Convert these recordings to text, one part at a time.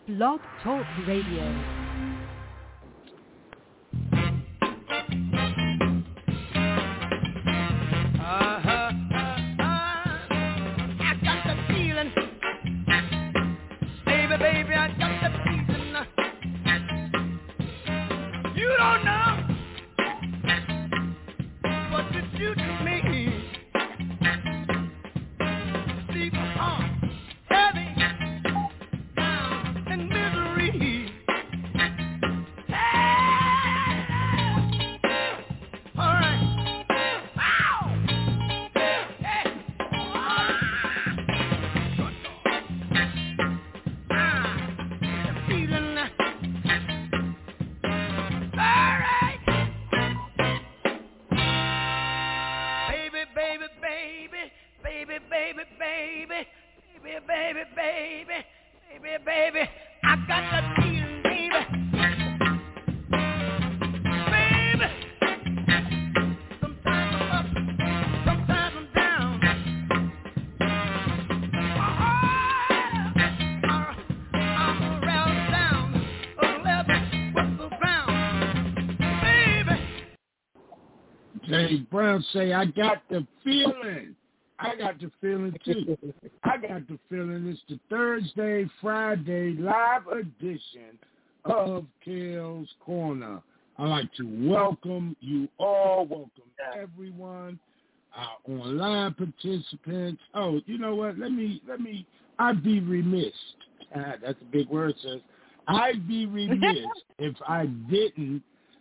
Blog Talk Radio. James Brown say, I got the feeling. I got the feeling, too. I got the feeling it's the Thursday, Friday live edition of Kale's Corner. I'd like to welcome you all, welcome everyone, our online participants. Oh, you know what? I'd be remiss. That's a big word, sis. I'd be remiss if I didn't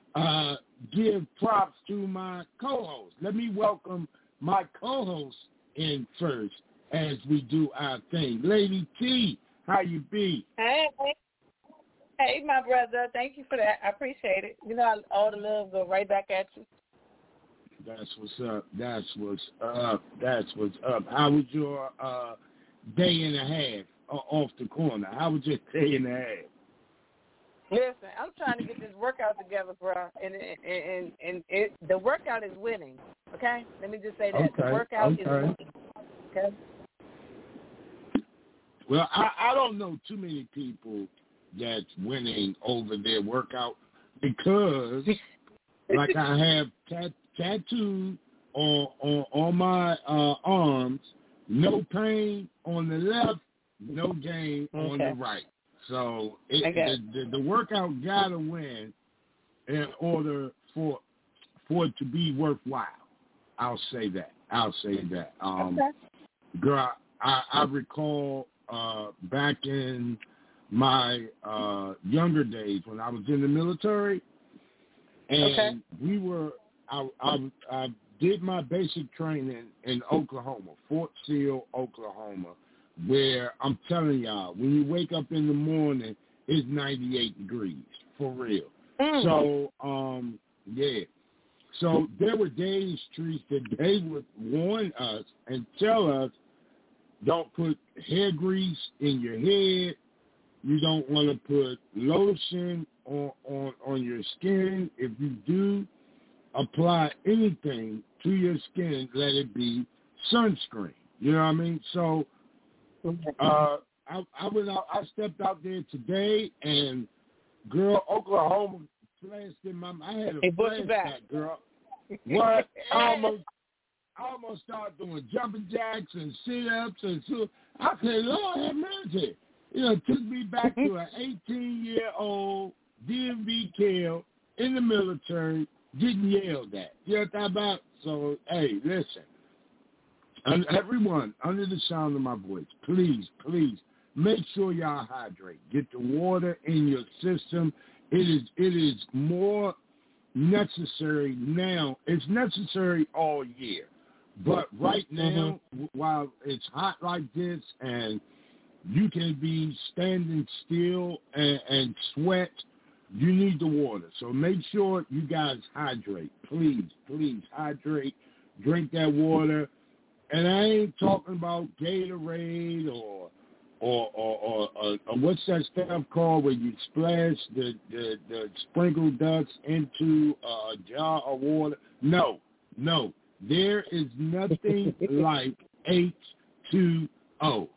give props to my co-host. Let me welcome my co-host in first as we do our thing. Lady T, how you be? Hey, my brother. Thank you for that. I appreciate it. You know, all the love go right back at you. That's what's up. That's what's up. How was your day and a half off the corner? How was your day and a half? Listen, I'm trying to get this workout together, bro, and the workout is winning. Okay, let me just say that the workout is winning. Okay. Well, I don't know too many people that's winning over their workout because, like, I have tattooed on my arms, no pain on the left, no gain on the right. So the workout got to win in order for it to be worthwhile. I'll say that. Girl, I recall back in my younger days when I was in the military, and I did my basic training in Oklahoma, Fort Sill, Oklahoma, where I'm telling y'all, when you wake up in the morning, it's 98 degrees, for real. So, So there were days, Trees, that they would warn us and tell us, don't put hair grease in your head. You don't want to put lotion on your skin. If you do apply anything to your skin, let it be sunscreen. You know what I mean? So I went out. I stepped out there today, and girl, Oklahoma flashed in my mind. I had a flashback, girl. What? I almost started doing jumping jacks and sit-ups and so. I said, Lord have mercy. You know, it took me back to an 18-year-old DMV Kale in the military getting yelled at. You know what I'm talking about? So, hey, listen. And everyone, under the sound of my voice, please, make sure y'all hydrate. Get the water in your system. It is more necessary now. It's necessary all year. But right now, while it's hot like this and you can be standing still and sweat, you need the water. So make sure you guys hydrate. Please hydrate. Drink that water. And I ain't talking about Gatorade or what's that stuff called where you splash the sprinkled dust into a jar of water. No. There is nothing like H2O.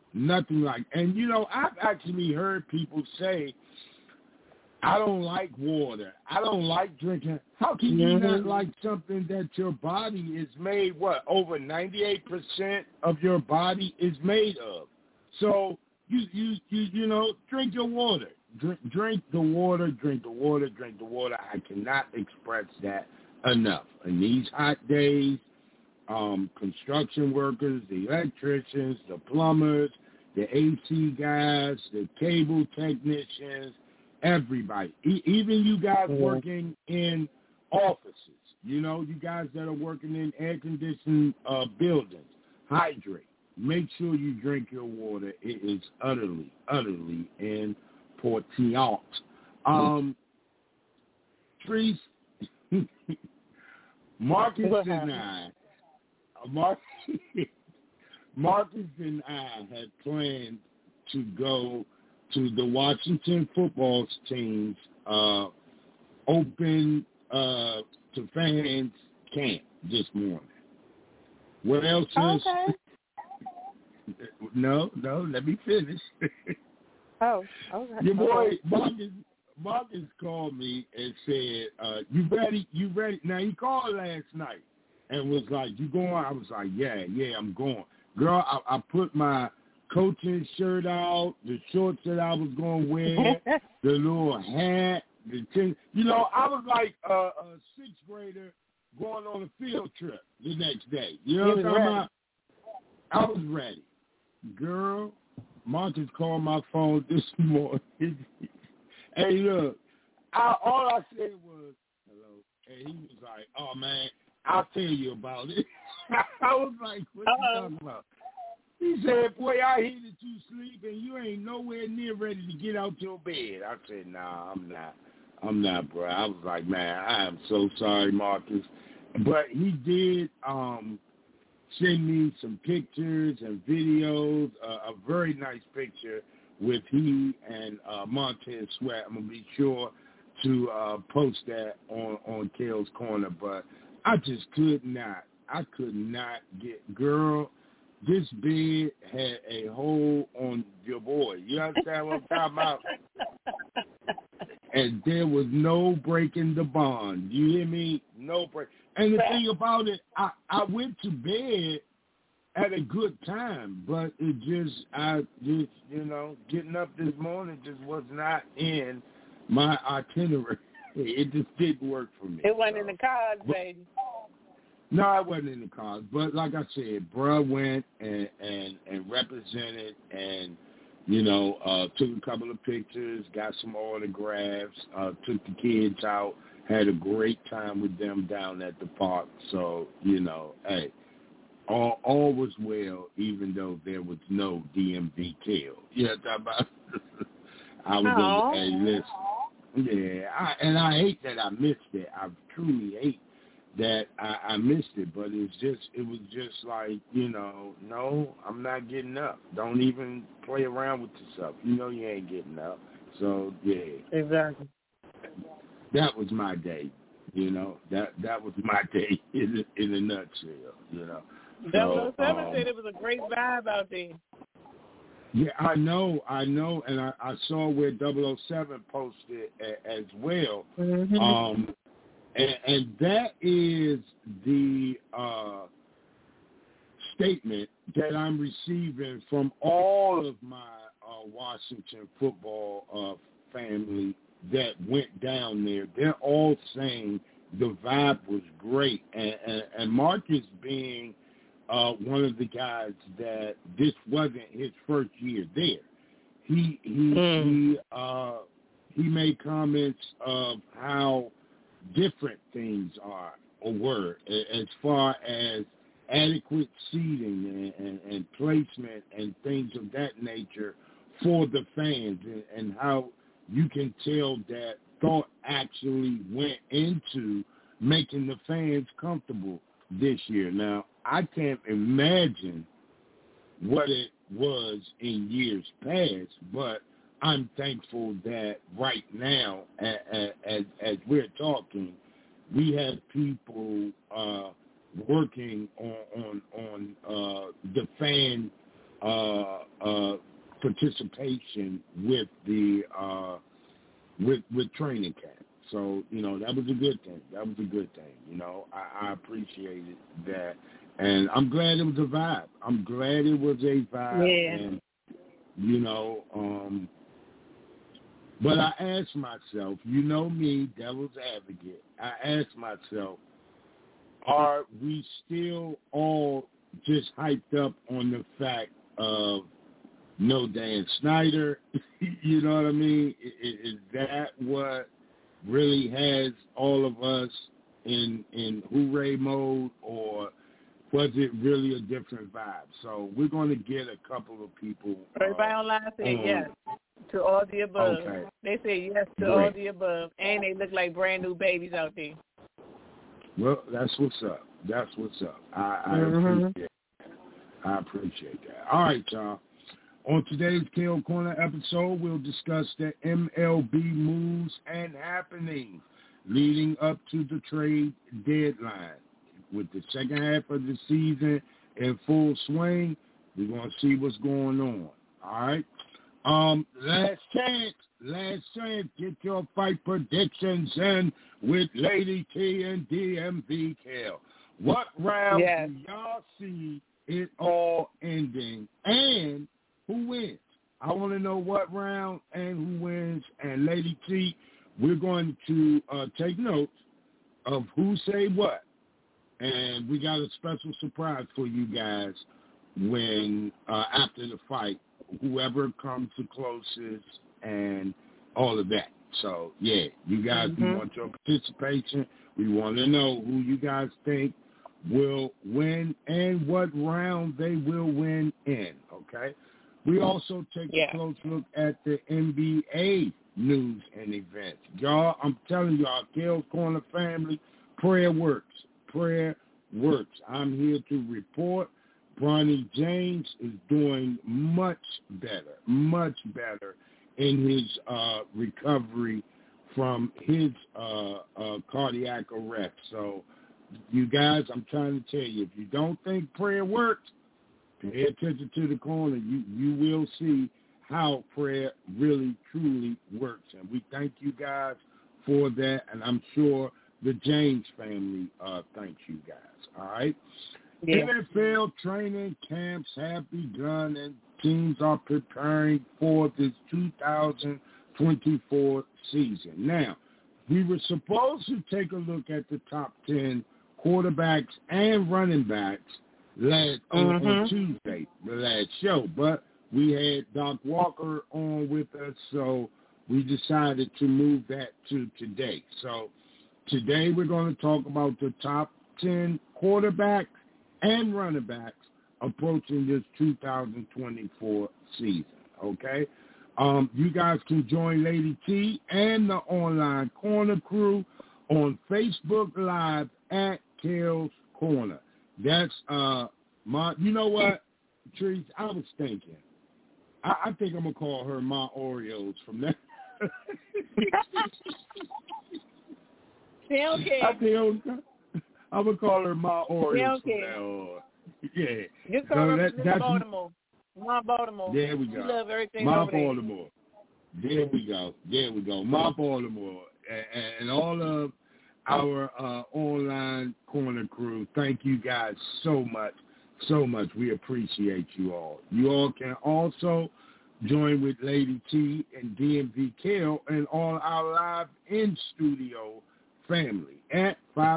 Nothing like, and I've actually heard people say, I don't like water. I don't like drinking. How can you not like something that your body is made, over 98% of your body is made of? So you drink your water. Drink the water, drink the water, drink the water. I cannot express that enough. In these hot days, construction workers, the electricians, the plumbers, the AC guys, the cable technicians, everybody, even you guys working in offices, you guys that are working in air-conditioned buildings, hydrate. Make sure you drink your water. It is utterly, utterly important. Trees, Marcus and I had planned to go to the Washington football team's open to fans camp this morning. What else is? No, let me finish. Okay. Your boy Marcus called me and said, "You ready? Now he called last night and was like, "You going?" I was like, "Yeah, I'm going." Girl, I put my coaching shirt out, the shorts that I was going to wear, the little hat, the thing. I was like a sixth grader going on a field trip the next day. You know what I'm talking about? I was ready. Girl, Marcus called my phone this morning. Hey, look, all I said was, hello. And he was like, oh, man, I'll tell you about it. I was like, what you talking about? He said, boy, I hear that you sleep and you ain't nowhere near ready to get out your bed. I said, nah, I'm not, bro. I was like, man, I am so sorry, Marcus. But he did send me some pictures and videos, a very nice picture with he and Montez Sweat. I'm going to be sure to post that on Kale's Corner. But I just could not get, girl, this bed had a hole on your boy. You understand what I'm talking about? And there was no breaking the bond. You hear me? No break. And the thing about it, I went to bed at a good time, but I just, getting up this morning just was not in my itinerary. It just didn't work for me. It wasn't in the cards, baby. No, it wasn't in the cards. But like I said, bruh went and represented and, took a couple of pictures, got some autographs, took the kids out, had a great time with them down at the park. So, hey, all was well, even though there was no DMV kill. You know what I'm talking about? I was hey, listen. Yeah, I hate that I missed it. I truly hate that I missed it, but it was just like, no, I'm not getting up. Don't even play around with yourself. You ain't getting up. So, yeah. Exactly. That was my day, That was my day in a nutshell, 007 said it was a great vibe out there. Yeah, I know, and I saw where 007 posted as well. Mm-hmm. And that is the statement that I'm receiving from all of my Washington football family that went down there. They're all saying the vibe was great. And Marcus being one of the guys that this wasn't his first year there. He made comments of how different things are or were as far as adequate seating and placement and things of that nature for the fans, and how you can tell that thought actually went into making the fans comfortable this year. Now, I can't imagine what it was in years past, but I'm thankful that right now, as we're talking, we have people working on the fan participation with the with training camp. So, that was a good thing. I appreciated that. And I'm glad it was a vibe. Yeah. And, but I asked myself, me, devil's advocate, I asked myself, are we still all just hyped up on the fact of no Dan Snyder? You know what I mean? Is that what really has all of us in hooray mode, or was it really a different vibe? So we're going to get a couple of people. Everybody online said yes to all the above. Okay. They said yes to all the above, and they look like brand new babies out there. Well, that's what's up. I appreciate that. All right, y'all. On today's Kale Corner episode, we'll discuss the MLB moves and happenings leading up to the trade deadline. With the second half of the season in full swing, we're going to see what's going on. All right? Last chance. Get your fight predictions in with Lady T and DMV Kale. What round do y'all see it all ending, and who wins? I want to know what round and who wins. And Lady T, we're going to take notes of who say what. And we got a special surprise for you guys when after the fight, whoever comes the closest and all of that. So, yeah, you guys, we want your participation. We want to know who you guys think will win and what round they will win in, okay? We also take a close look at the NBA news and events. Y'all, I'm telling y'all, Kale's Corner family, prayer works. I'm here to report Bronny James is doing much better in his recovery from his cardiac arrest. So, you guys, I'm trying to tell you, if you don't think prayer works, pay attention to the corner. You will see how prayer really, truly works. And we thank you guys for that, and I'm sure the James family thanks you guys. All right? Yeah. NFL training camps have begun, and teams are preparing for this 2024 season. Now, we were supposed to take a look at the top 10 quarterbacks and running backs on Tuesday, the last show, but we had Doc Walker on with us, so we decided to move that to today. So today we're going to talk about the top 10 quarterbacks and running backs approaching this 2024 season, okay? You guys can join Lady T and the Online Corner crew on Facebook Live at Kale's Corner. That's you know what, Trees, I was thinking. I think I'm going to call her Ma Oreos from that. I'm going to call her Ma Oreos from that. Yeah. Just call her Baltimore. Ma Baltimore. There we go. You love everything Ma over Baltimore. There we go. Ma Baltimore. And all of our Online Corner crew, thank you guys so much. We appreciate you all. You all can also join with Lady T and DMV Kale and all our live in-studio family at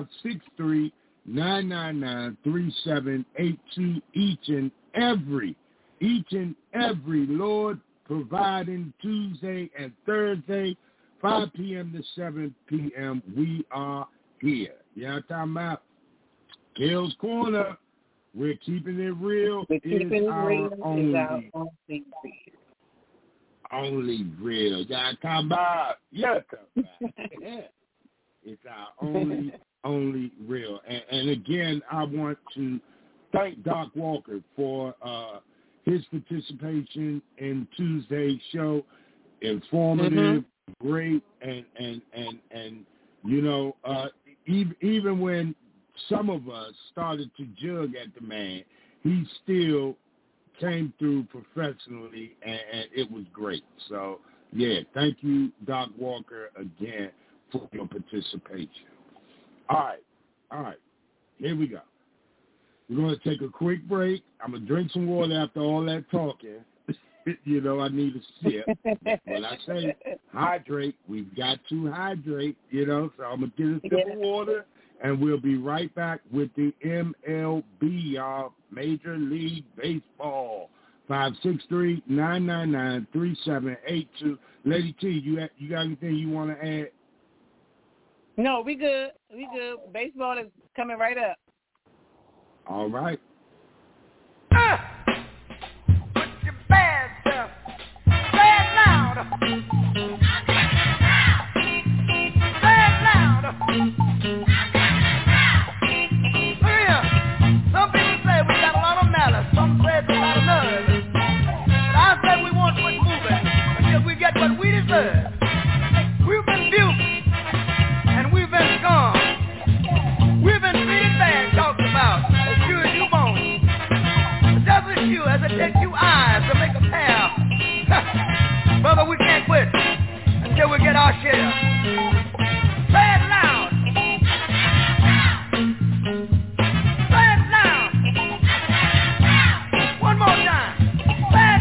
563-999-3782 each and every Lord providing Tuesday and Thursday, 5 p.m. to 7 p.m. We are here. Yeah, I'm talking about Kale's Corner. We're keeping it real. Only real. Yeah, come about. Yeah, come about. It's our only real. And again, I want to thank Doc Walker for his participation in Tuesday's show. Informative, great, and you know, even when some of us started to jug at the man, he still came through professionally, and it was great. So, yeah, thank you, Doc Walker, again for your participation. All right, here we go. We're going to take a quick break. I'm going to drink some water after all that talking. You know, I need a sip. When I say hydrate, we've got to hydrate, you know, so I'm going to get a sip of water, and we'll be right back with the MLB, y'all, Major League Baseball, 563-999-3782. Lady T, you got anything you want to add? No, we good. Baseball is coming right up. All right. Put your bad stuff. Say it loud. Say it loud. Look here. Some people say we got a lot of malice. Some say it's a lot of nerve. But I say we won't quit moving until we get what we deserve. We've been duped and we've been scum. We've been treated bad, talked about. As it takes you eyes to make a pair. Brother, we can't quit until we get our share. Say it loud. Say it loud. One more time. Say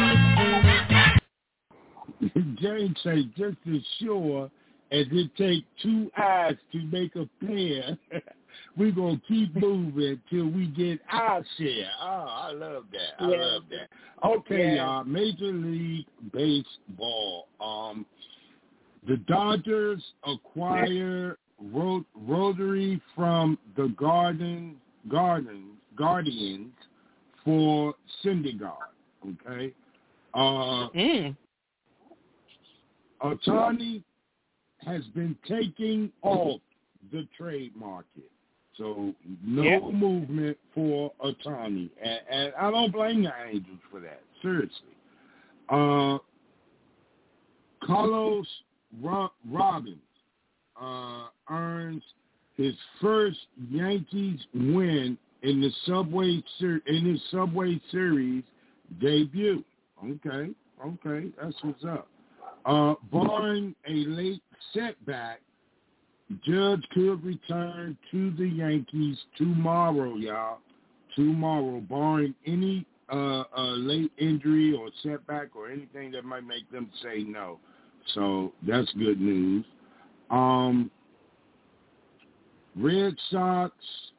it loud. James say just as sure as it takes two eyes to make a pair, we're going to keep moving till we get our share. Oh, I love that. I love that. Okay, y'all, Major League Baseball. The Dodgers acquire Rotary from the Guardians for Syndergaard. Okay? Ohtani has been taking off the trade market. So no movement for Ohtani. And I don't blame the Angels for that. Seriously. Carlos Robbins earns his first Yankees win in his Subway Series debut. Okay, that's what's up. Barring a late setback, Judge could return to the Yankees tomorrow, y'all. Tomorrow, barring any late injury or setback or anything that might make them say no. So that's good news. Red Sox,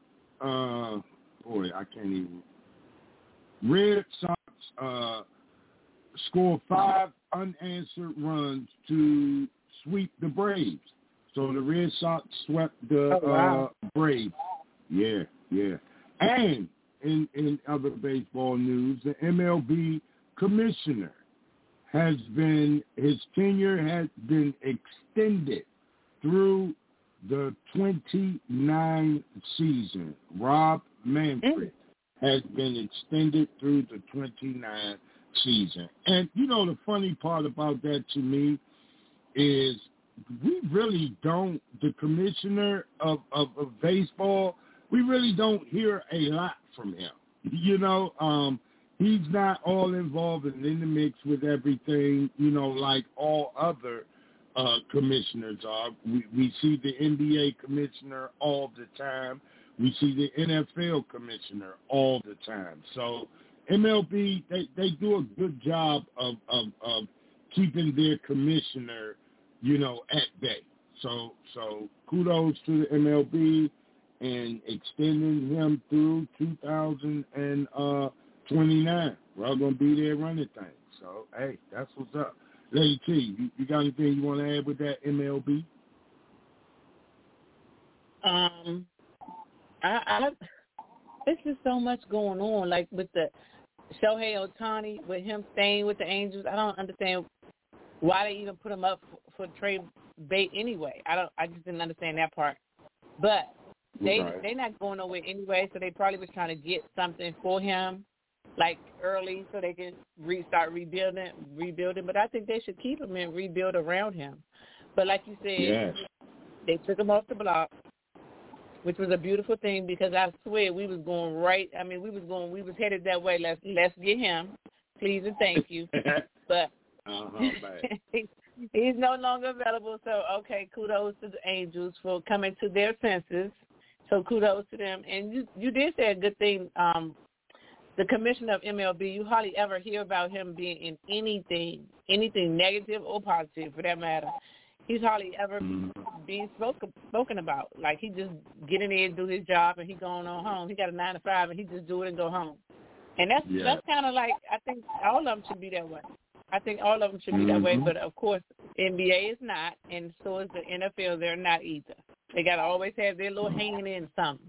Red Sox score 5 unanswered runs to sweep the Braves. So the Red Sox swept the Braves. Yeah. And in other baseball news, the MLB commissioner his tenure has been extended through the 29th season. Rob Manfred has been extended through the 29th season. And, you know, the funny part about that to me is we really don't, the commissioner of baseball, we really don't hear a lot from him. You know, he's not all involved and in the mix with everything, you know, like all other commissioners are. We see the NBA commissioner all the time. We see the NFL commissioner all the time. So MLB, they do a good job of keeping their commissioner, you know, at bay. So kudos to the MLB and extending him through 2029. We're all going to be there running things. So, hey, that's what's up. Lady T, you got anything you want to add with that MLB? This is so much going on, like with the Shohei Ohtani, with him staying with the Angels. I don't understand why they even put him up for trade bait anyway. I just didn't understand that part. But they're not going nowhere anyway, so they probably was trying to get something for him, like early, so they can start rebuilding. But I think they should keep him and rebuild around him. But like you said, they took him off the block. which was a beautiful thing because I swear we was going right. I mean, we was headed that way. Let's get him, please and thank you. But he's no longer available. So okay, kudos to the Angels for coming to their senses. So kudos to them. And you did say a good thing. The commissioner of MLB, you hardly ever hear about him being in anything negative or positive for that matter. He's hardly ever being spoken about. Like he just get in there and do his job and he going on home. He got a 9 to 5 and he just do it and go home. And that's kind of like, I think all of them should be that way. I think all of them should be that way. But of course, NBA is not, and so is the NFL. They're not either. They got to always have their little hanging in something.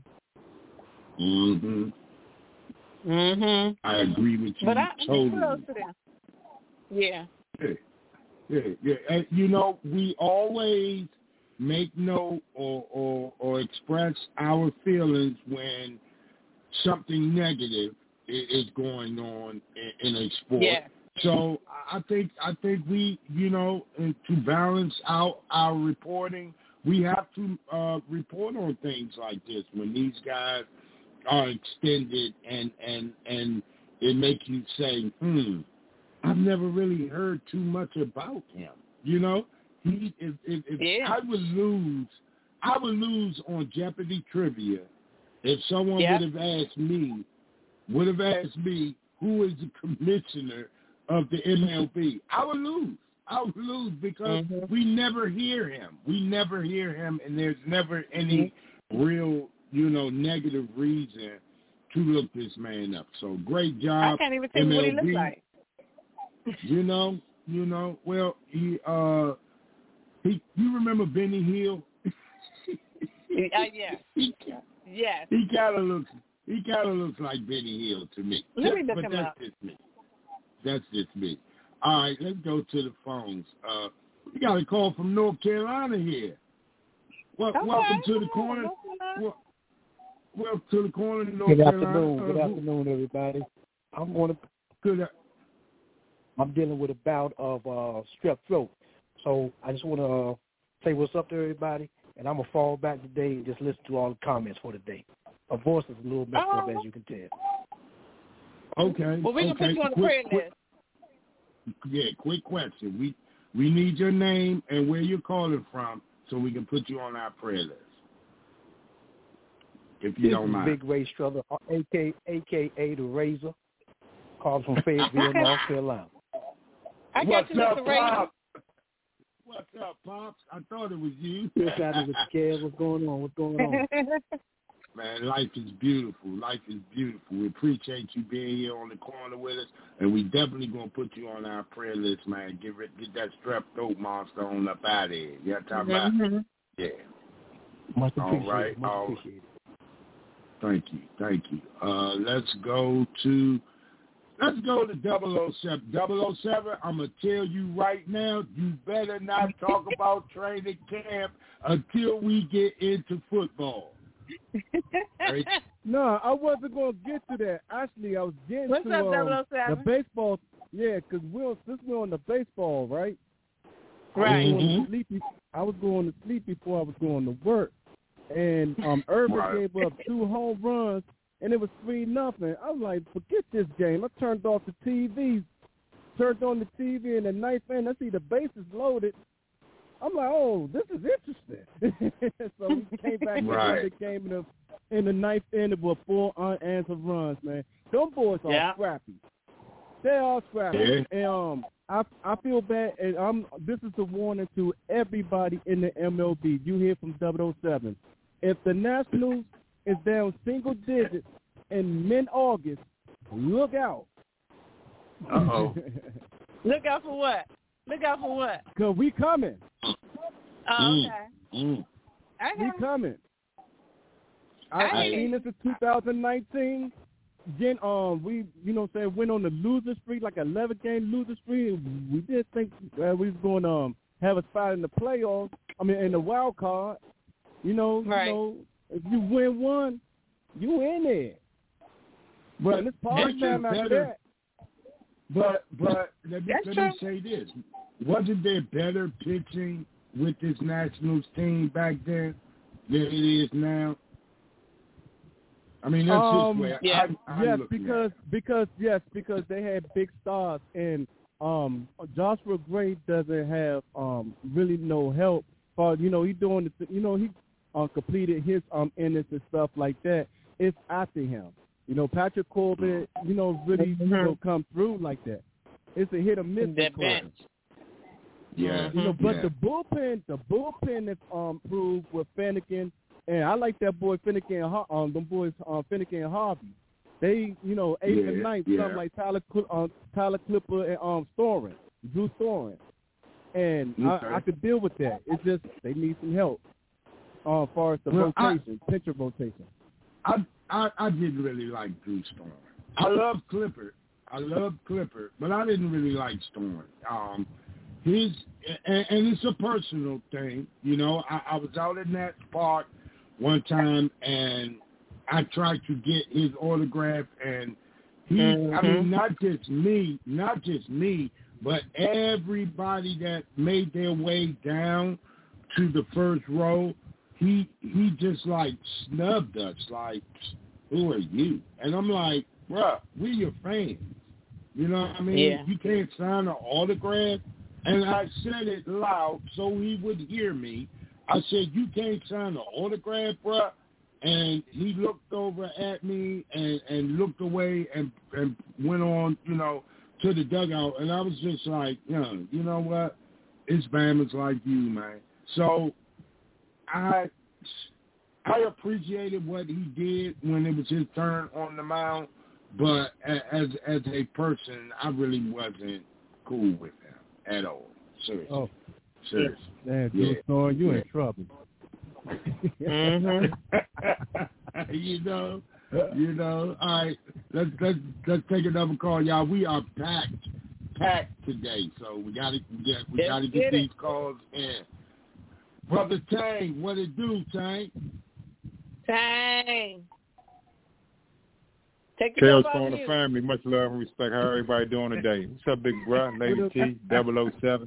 I agree with you. But totally. Kudos to them. Yeah. Yeah. And, you know, we always make note or express our feelings when something negative is going on in a sport. Yeah. So I think we, you know, to balance out our reporting, we have to report on things like this when these guys are extended and it makes you say, I've never really heard too much about him. You know, if I would lose on Jeopardy trivia if someone would have asked me who is the commissioner of the MLB. I would lose because we never hear him. And there's never any real, you know, negative reason to look this man up. So great job. I can't even think what he looks like. You know, well, you remember Benny Hill? Yes. He kind of looks like Benny Hill to me. Let me look him up. That's just me. All right, let's go to the phones. We got a call from North Carolina here. Welcome to the corner. Welcome to the corner, North Carolina. Good afternoon, everybody. I'm dealing with a bout of strep throat. So I just want to say what's up to everybody, and I'm going to fall back today and just listen to all the comments for today. My voice is a little messed up, as you can tell. Okay. Well, we can put you on the prayer list. Yeah, quick question. We need your name and where you're calling from so we can put you on our prayer list. If you don't mind. Big Ray Struggle, a.k.a. The Razor, calling from Fayetteville, North Carolina. I got you, Mr. Razor. What's up, Pops? I thought it was you. What's going on? Man, life is beautiful. We appreciate you being here on the corner with us, and we definitely going to put you on our prayer list, man. Get that strep throat monster on up out of here. You know what I'm talking about? Yeah. Much appreciated. Thank you. Let's go to 007. 007, I'm going to tell you right now, you better not talk about training camp until we get into football. Right? No, I wasn't going to get to that. Actually, I was getting What's to up, 007? the baseball. Yeah, because since we're on the baseball, right? Right. I was going to sleep before I was going to work. And Irvin gave up 2 home runs, and it was 3-0. I was like, forget this game. I turned off the TV. Turned on the TV in the ninth inning. I see the bases loaded. I'm like, oh, this is interesting. So we came back and played the game in the ninth inning with 4 unanswered runs, man. Them boys are scrappy. They are scrappy. Yeah. And I feel bad, and this is a warning to everybody in the MLB. You hear from 007. If the Nationals is down single digits in mid-August, look out. Uh-oh. Look out for what? Because we coming. Oh, okay. We coming. I've seen this in 2019. Then we, went on the loser streak, like an 11-game loser streak. We did think we was going to have a spot in the playoffs. I mean, in the wild card. You know, if you win one, you in there. But it's part time after that. But let me say this: wasn't there better pitching with this Nationals team back then than it is now? I mean, that's his way. Yeah. I because they had big stars, and Joshua Gray doesn't have really no help. But he doing he completed his innings and stuff like that. It's after him. Patrick Corbin, really come through like that. It's a hit or miss. That bench. Yeah. But the bullpen is proved with Finnegan, and I like that boy Finnegan. Them boys Finnegan and Harvey. They 8th and 9th, something like Tyler Clipper and Drew Storen, and I could deal with that. It's just they need some help as far as the rotation, pitcher rotation. I didn't really like Drew Storen. I love Clipper, but I didn't really like Storen. And it's a personal thing, I was out in that park one time and I tried to get his autograph, and he, I mean, not just me, but everybody that made their way down to the first row, he just like snubbed us, like, who are you? And I'm like, bruh, we're your fans. You know what I mean? Yeah. You can't sign an autograph. And I said it loud so he would hear me. I said, you can't sign an autograph, bruh. And he looked over at me and looked away and went on, to the dugout. And I was just like, you know what? It's Bama's like you, man. So I appreciated what he did when it was his turn on the mound. But as a person, I really wasn't cool with him at all. Seriously. Oh. Seriously. Man, Drew Storen, you in trouble. All right, let's take another call, y'all. We are packed today, so we gotta get these calls in. Brother Tang, what it do, Tang? Tang. Tales from the family, much love and respect. How everybody doing today? What's up, big bro? Lady T, 007.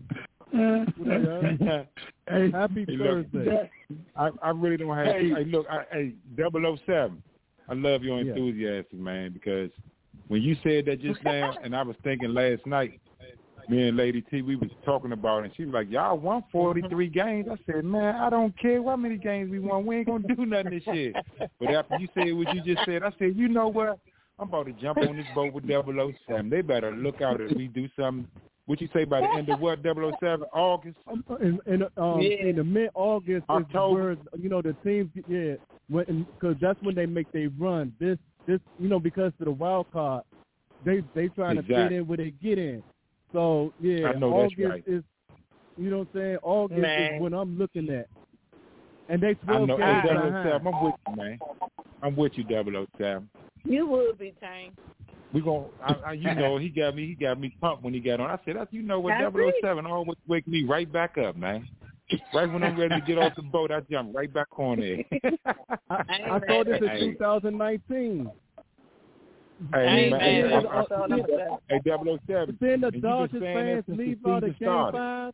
Hey, happy Thursday. I really don't have. Hey, look, 007. I love your enthusiasm, man, because when you said that just now, and I was thinking last night, me and Lady T, we was talking about it, and she was like, y'all won 43 games. I said, man, I don't care how many games we won. We ain't going to do nothing this year. But after you said what you just said, I said, you know what? I'm about to jump on this boat with 007. They better look out if we do something. What you say by the end of what, 007? August? In the mid-August October. is where, the teams, because that's when they make their run. This, because of the wild card, they trying to fit in where they get in. So, I know August that's right. is, you know what I'm saying? August is what I'm looking at. And they 12 games behind. I'm with you, man. I'm with you, 007. You would be, Tang. We going he got me pumped when he got on. I said, what, 007 always wake me right back up, man. Right when I'm ready to get off the boat, I jump right back on there. I saw this in 2019. Hey, man. Hey, 007. Then the Dodgers fans leave out of Game 5.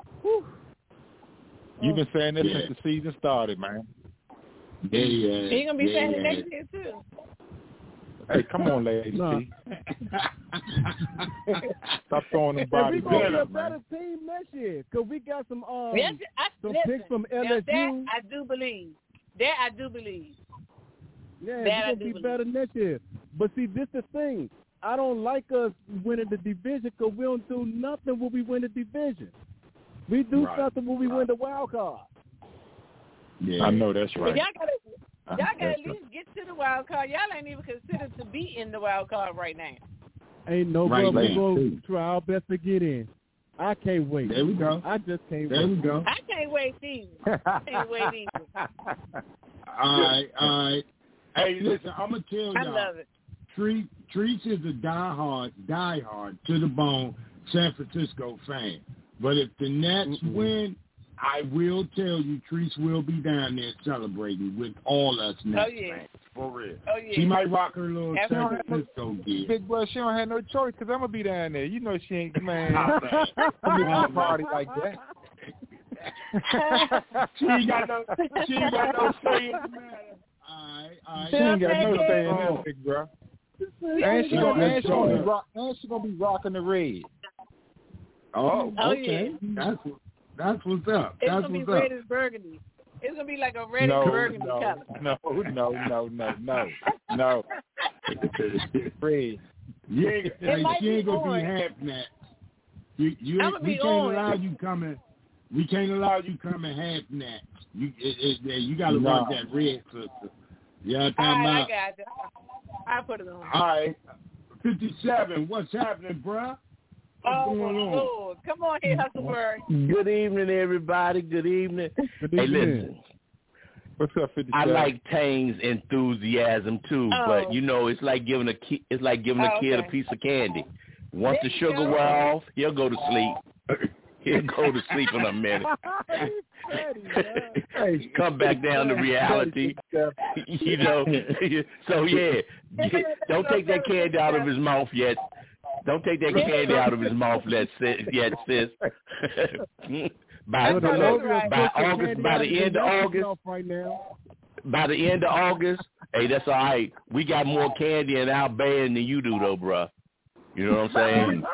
You've been saying this since the season started, man. Yeah. He's going to be saying it next year, too. Hey, come on, Lady T. Stop throwing them bodies. We're going to be a better team next year because we got some picks from LSU. That I do believe. Yeah, we're going to be better next year. But see, this is the thing. I don't like us winning the division because we don't do nothing when we win the division. We do something when we win the wild card. Yeah, I know that's right. Y'all got at least get to the wild card. Y'all ain't even considered to be in the wild card right now. Ain't no problem. We're going to try our best to get in. I can't wait. There we go. I just can't wait. There we go. I can't wait either. All right. Hey, listen, I'm going to tell y'all. I love it. Treese is a diehard, to the bone San Francisco fan. But if the Nets win, I will tell you, Treese will be down there celebrating with all us Nets fans. For real. Oh, yeah. She might rock her little San Francisco gear. Big boy, she don't have no choice because I'm going to be down there. You know she ain't, man. I'm going to party like that. She ain't got no say in the matter. All right. She ain't got no say in this, bro. And she gonna be rocking the red. Oh, okay. Yeah. That's what's up. It's That's gonna be what's up. red and burgundy. It's gonna be like a red and burgundy color. No. Red. Yeah, she ain't gonna be half that. We can't allow you coming. We can't allow you coming half that. You got to rock that red, sister. Yeah, I got you. I put it on. All right, 57. What's happening, bruh? What's going on? Lord. Come on here, Huckleberry. Good evening, everybody. Good evening. Hey, listen. What's up, 57? I like Tane's enthusiasm too, but it's like giving a kid a piece of candy. Once the sugar wear off, he'll go to sleep. He'll go to sleep in a minute. Come back down to reality. So don't take that candy out of his mouth yet. Don't take that candy out of his mouth yet, sis. By the end of August, hey, that's all right. We got more candy in our band than you do, though, bruh. You know what I'm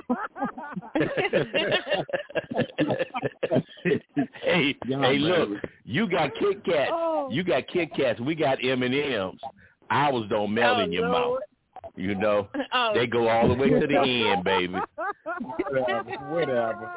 saying? Hey, look, you got Kit Kats. You got Kit Kats. We got M&Ms. Ours don't melt in your mouth. You know, they go all the way to the end, baby. Whatever.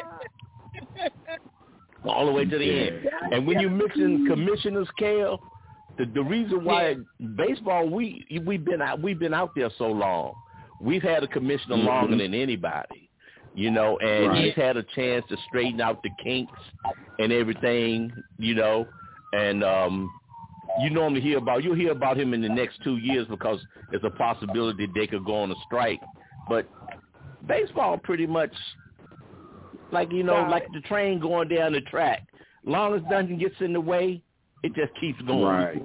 All the way to the end. And when you mix in commissioners, Kale, the reason why baseball we've been out there so long. We've had a commissioner longer than anybody, and he's had a chance to straighten out the kinks and everything, and you'll hear about him in the next 2 years because there's a possibility they could go on a strike. But baseball pretty much like the train going down the track. Long as nothing gets in the way, it just keeps going. Right.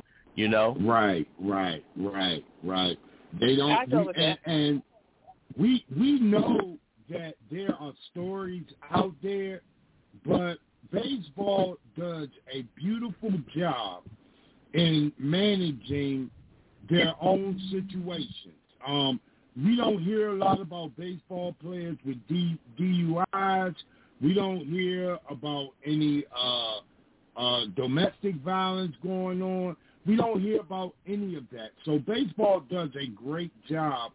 Right. They don't, and we know that there are stories out there, but baseball does a beautiful job in managing their own situations. We don't hear a lot about baseball players with DUIs. We don't hear about any domestic violence going on. We don't hear about any of that. So baseball does a great job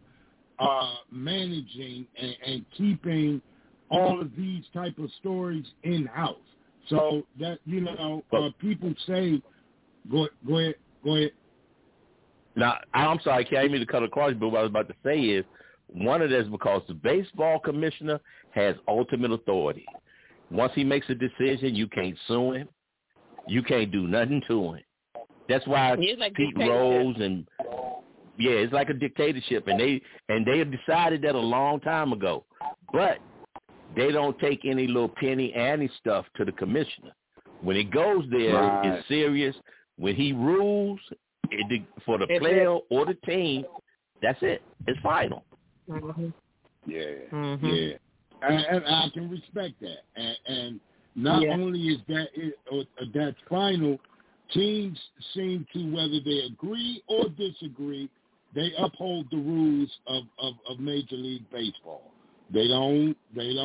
managing and keeping all of these type of stories in-house. So that, people say, go ahead. Now, I'm sorry, I didn't mean to cut across, but what I was about to say is one of this because the baseball commissioner has ultimate authority. Once he makes a decision, you can't sue him. You can't do nothing to him. That's why Pete Rose and it's like a dictatorship, and they have decided that a long time ago. But they don't take any little penny ante stuff to the commissioner. When it goes there, it's serious. When he rules for the player or the team, that's it. It's final. Mm-hmm. Yeah. And I can respect that. And not only is that's final. Teams seem to, whether they agree or disagree, they uphold the rules of Major League Baseball. They don't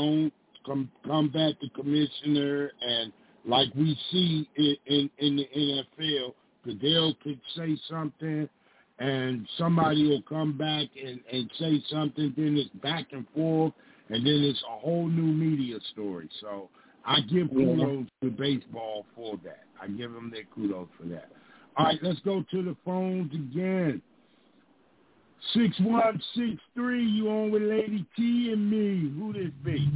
come back to commissioner and like we see in the NFL, Goodell could say something and somebody will come back and say something, then it's back and forth, and then it's a whole new media story. So I give kudos to baseball for that. I give them their kudos for that. All right, let's go to the phones again. 6163, you on with Lady T and me. Who this be?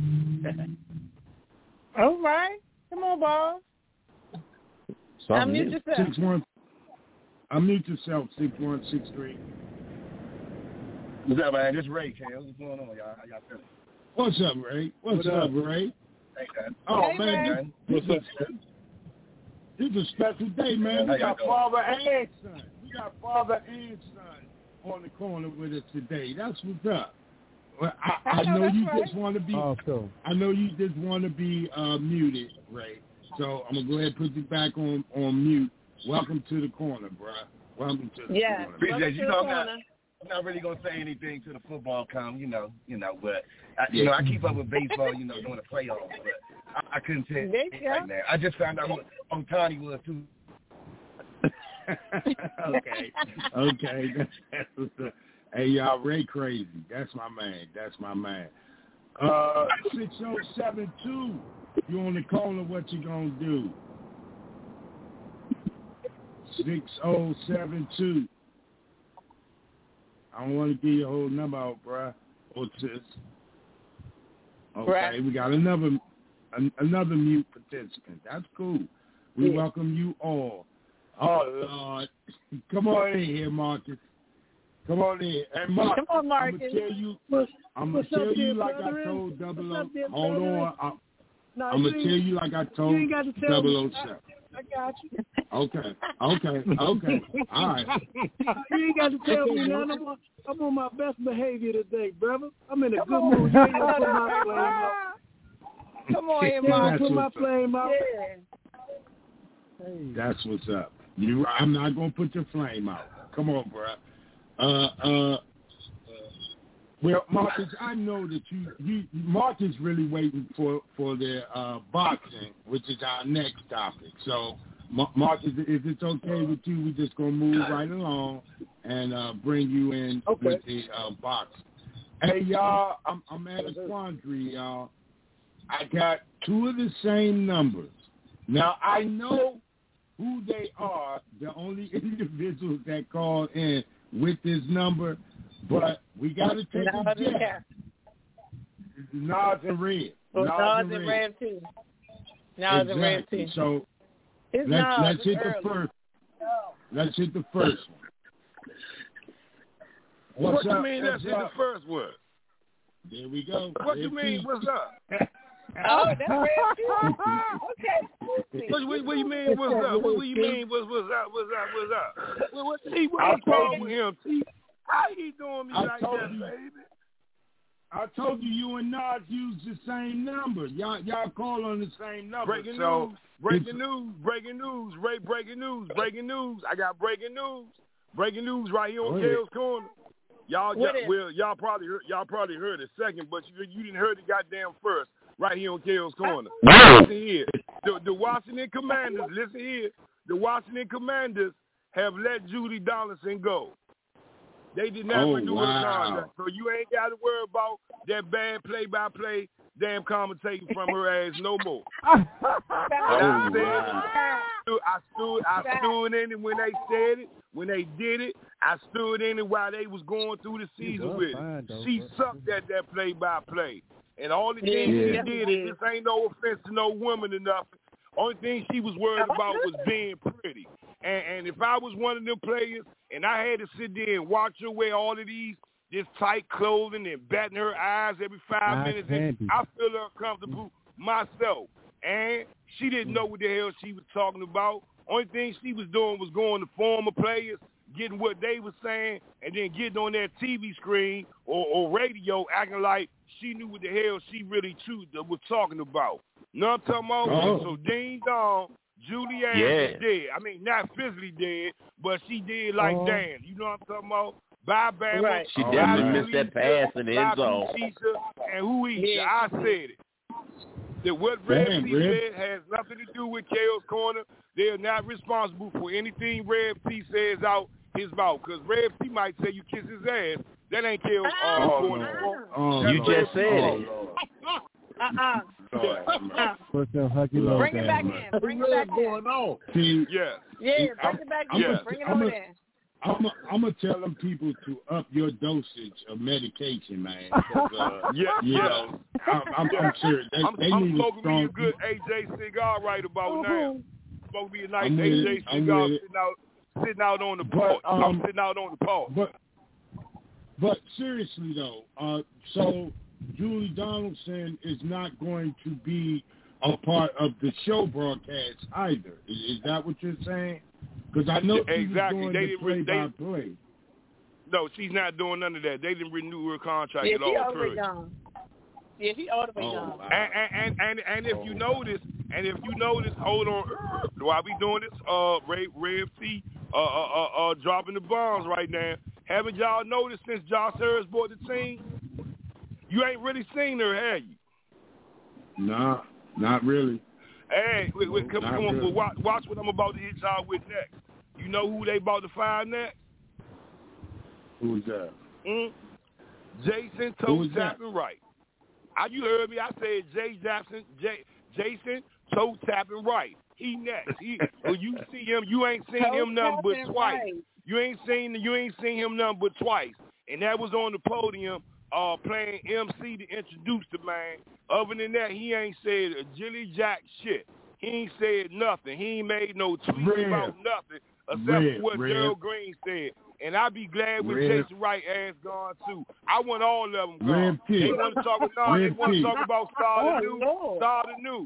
All right. Come on, boss. Unmute yourself. Unmute yourself, 6163. What's up, man? This is Ray, Kale. What's going on, y'all? How y'all feeling? What's up, Ray? What's up, Ray? Hey, man. Oh, man. This is a special day, man. We got father and son. On the corner with us today. That's what's up. Well, I know you just want to be. I know you just want to be muted, Ray. So I'm gonna go ahead and put you back on mute. Welcome to the corner, bruh. Welcome to the Yeah. corner. Appreciate you. I'm not really gonna say anything to the football come, but I keep up with baseball, during the playoffs, but I couldn't tell you right now. I just found out who Ohtani was too. Okay. Hey, y'all, Ray Crazy. That's my man. 6072. You on the corner? What you gonna do? 6072. I don't want to give your whole number out, bruh. Or sis. Okay, right. We got another mute participant. That's cool. We welcome you all. Oh, Lord. Come on in here, Marcus. Come on in. And Mark, come on, Marcus. I'm going to tell you like I told 00. Hold on. I'm going to tell you like I told 007. I got you. Okay. All right. You ain't got to tell me nothing. I'm on my best behavior today, brother. I'm in a good mood. You ain't going to put my flame out. Come on here, Mark. Put my flame out. Yeah. That's what's up. I'm not going to put your flame out. Come on, bro. Well, Marcus, I know that Marcus really waiting for the boxing, which is our next topic. So, Marcus, if it's okay with you, we're just going to move right along and bring you in with the boxing. Hey, y'all, I'm at a quandary, y'all. I got two of the same numbers. Now, I know who they are, the only individuals that call in with this number, but we got to take a guess. Nas and Red. Nas and Red, too. Nas and Red, too. So, let's hit the first. Let's hit the first one. What you mean let's hit the first one? There we go. What you mean, what's up? Oh, that's Red, too. Okay. What you mean, what's up? What you mean, what's up? What's wrong with him, T? How he doing me like that, baby? I told you and Nas use the same number. Y'all call on the same number. Breaking news. Ray, breaking news. I got breaking news. Breaking news right here on Kale's Corner. Y'all probably heard it second, but you didn't hear the goddamn first. Right here on Kale's Corner. Listen here. The Washington Commanders, listen here. The Washington Commanders have let Judy Donaldson go. They did not renew her contract. So you ain't got to worry about that bad play-by-play damn commentating from her ass no more. I stood in it when they said it, when they did it. I stood in it while they was going through the season with it. She sucked at that play-by-play. And all the things she did, this ain't no offense to no woman or nothing. Only thing she was worried about was being pretty. And if I was one of them players and I had to sit there and watch her wear all of this tight clothing and batting her eyes every 5 minutes, and I feel uncomfortable myself. And she didn't know what the hell she was talking about. Only thing she was doing was going to former players, getting what they were saying, and then getting on that TV screen or radio acting like she knew what the hell she really was talking about. You know what I'm talking about? So ding dong, Julie Ann is dead. I mean, not physically dead, but she did like Dan. You know what I'm talking about? Bye, Bama. Right. She definitely missed that pass in the end zone. And who eats? I said it. That what Red P said has nothing to do with Kale's Corner. They are not responsible for anything Red P says out his mouth. Because Red P might say you kiss his ass. That ain't Kale's Corner. You just said it. Bring it back in. Bring it back in. See, bring it back in. Bring it over there. I'm gonna tell them people to up your dosage of medication, man. You know, I'm sure they need a strong. I'm a good AJ cigar right about now. Supposed to be a nice AJ cigar sitting out on the porch. I'm sitting out on the porch. But seriously though, so Julie Donaldson is not going to be a part of the show broadcast either. Is that what you're saying? Because I know exactly. They didn't play. No, she's not doing none of that. They didn't renew her contract at all. She ought to be gone. Yeah, she ought to be gone. And if you notice, hold on, while we doing this, Ray P, dropping the bombs right now. Haven't y'all noticed since Josh Harris bought the team? You ain't really seen her, have you? Nah, not really. Hey, come on, watch what I'm about to hit y'all with next. You know who they about to find next? Who's that? Jason Toe Tapping Right. You heard me. I said Jason Toe Tapping Right. He next. When you see him, you ain't seen him nothing but twice. Right. You ain't seen him nothing but twice. And that was on the podium playing MC to introduce the man. Other than that, he ain't said a jilly jack shit. He ain't said nothing. He ain't made no tweet about nothing except for what Daryl Green said. And I be glad when Jason Wright ass gone too. I want all of them gone. They want to talk about Star the New.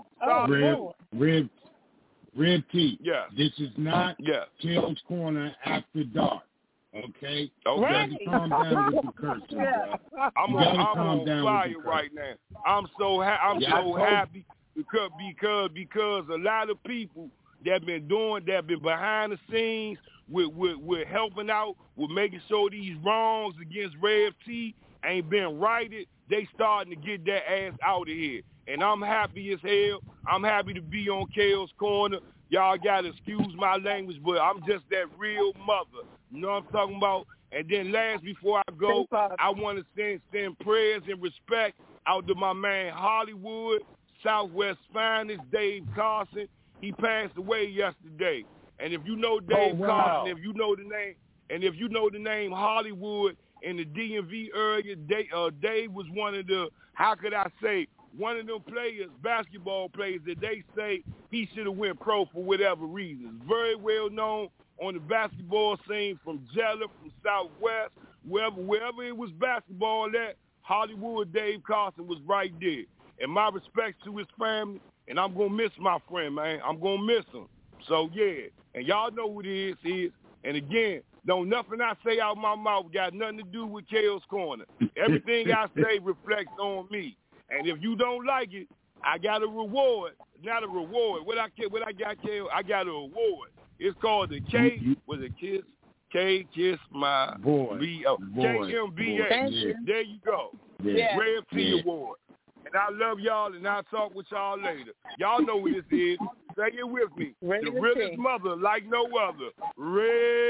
Red T. Yeah. This is not Kale's Corner after dark. Okay? Right. You gotta calm down with the cursing, bro. I'm on fire right now. I'm so happy because a lot of people that been behind the scenes with helping out, with making sure these wrongs against Rev T ain't been righted. They starting to get their ass out of here. And I'm happy as hell. I'm happy to be on Kale's Corner. Y'all got to excuse my language, but I'm just that real mother. You know what I'm talking about? And then last, before I go, I want to send prayers and respect out to my man Hollywood, Southwest finest, Dave Carson. He passed away yesterday. And if you know Dave Carson, if you know the name Hollywood in the DMV area, Dave was one of the, one of them players, basketball players that they say he should have went pro for whatever reasons. Very well known on the basketball scene from Jella, from Southwest, wherever it was basketball at, Hollywood Dave Carson was right there. And my respects to his family, and I'm going to miss my friend, man. I'm going to miss him. So, yeah, and y'all know who it is. And again, nothing I say out my mouth got nothing to do with Kale's Corner. Everything I say reflects on me. And if you don't like it, I got a reward. Not a reward. What I got, Kale? I got an award. It's called the K. Was it Kiss? K Kiss My Boy. KMBA. Yeah. There you go. Yeah. Red T Award. And I love y'all, and I'll talk with y'all later. Y'all know what this is. Say it with me. The realest mother like no other. Red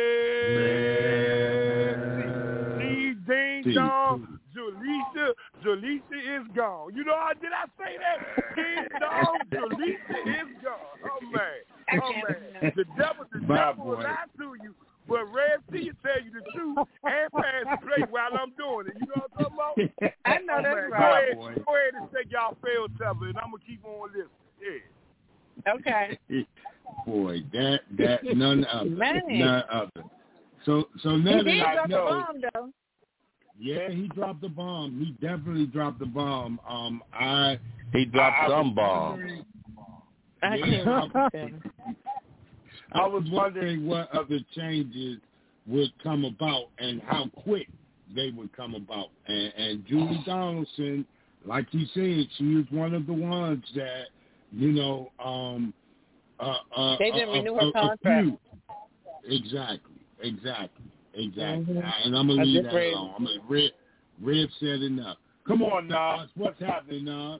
T. Ding dong. Jalisa is gone. You know, did I say that? Ding dong. Jalisa is gone. Oh, man. The devil will lie to you. But Red T will tell you the truth and pass the plate while I'm doing it. You know what I'm talking about? I know that's right. Go ahead and take y'all fail tether, and I'm going to keep on listening. Yeah. Okay. Boy, that none other. Man. None other. So now he did that I drop know. the bomb, though. Yeah, he dropped the bomb. He definitely dropped the bomb. He dropped some bombs. I was wondering what other changes would come about and how quick they would come about. And Julie Donaldson, like you said, she was one of the ones that, you know, they didn't renew her contract. Exactly. Mm-hmm. And I'm going to leave that alone. I'm going to Red said enough. Come on, Nas. What's happening, Nas?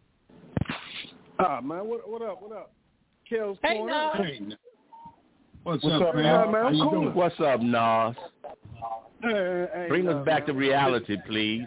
Man, what up? Kale's Hey, Corner. Hey, What's up, man? How you doing? What's up, Nas? Hey, Bring us back to reality, please.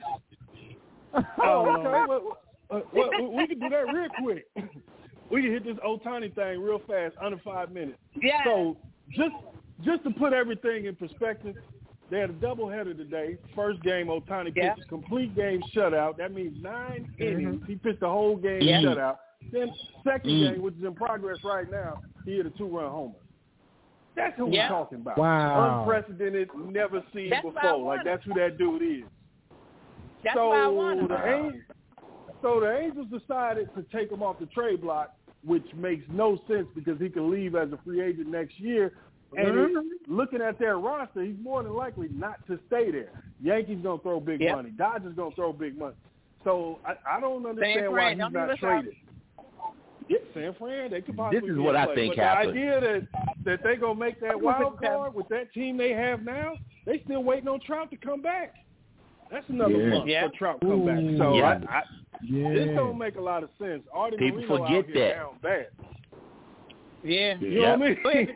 Oh, okay. Well, we can do that real quick. We can hit this Ohtani thing real fast, under 5 minutes. Yeah. So just to put everything in perspective, they had a doubleheader today. First game, Ohtani pitched a complete game shutout. That means 9 innings. He pitched the whole game shutout. Then second game, which is in progress right now, he hit a 2-run homer. That's who we're talking about. Wow. Unprecedented, never seen before. Like, that's who that dude is. That's why I wanted him. So the Angels decided to take him off the trade block, which makes no sense because he can leave as a free agent next year. And looking at their roster, he's more than likely not to stay there. Yankees going to throw big money. Dodgers going to throw big money. So I don't understand why he's not traded. Yeah, San Fran, they could possibly. This is what I think happened. The idea that they gonna make that wild card with that team they have now. They still waiting on Trout to come back. That's another month for Trout to come back. So this don't make a lot of sense. Artie People Moreno forget out here that. down bad. Yeah. You know what I mean?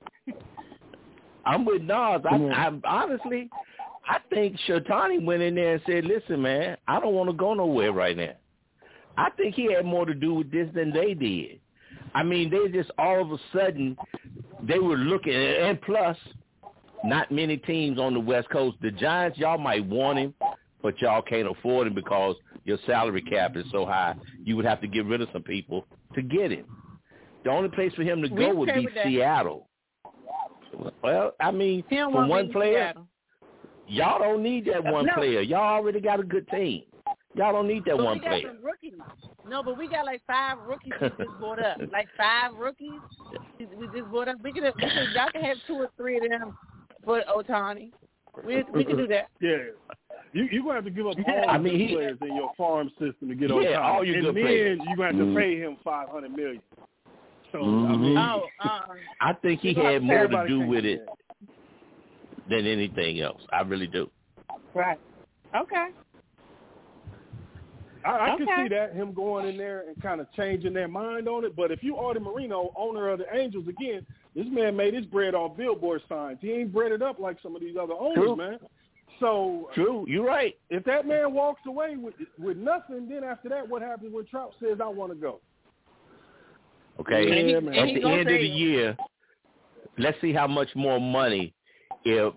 I'm with Nas. I honestly, I think Shotani went in there and said, listen, man, I don't want to go nowhere right now. I think he had more to do with this than they did. I mean, they just all of a sudden, they were looking, and plus, not many teams on the West Coast. The Giants, y'all might want him, but y'all can't afford him because your salary cap is so high. You would have to get rid of some people to get him. The only place for him to go would be Seattle. Well, I mean, for one player, y'all don't need that one player. Y'all already got a good team. Y'all don't need that one player. We got some rookies. No, but we got like 5 rookies we just brought up. Like 5 rookies we just brought up. Y'all can have 2 or 3 of them for Ohtani. We can do that. Yeah. You're going to have to give up all the good players in your farm system to get Ohtani. Yeah, all your good players. And then you're going to have to pay him $500 million. So, I mean, I think he had more to do with it than anything else. I really do. Right. Okay. I can see that, him going in there and kind of changing their mind on it. But if you Artie Moreno, owner of the Angels, again, this man made his bread off billboard signs. He ain't breaded up like some of these other owners, man. So True, you're right. If that man walks away with nothing, then after that, what happens when Trout says, I want to go? Okay, at the end of the year, let's see how much more money. If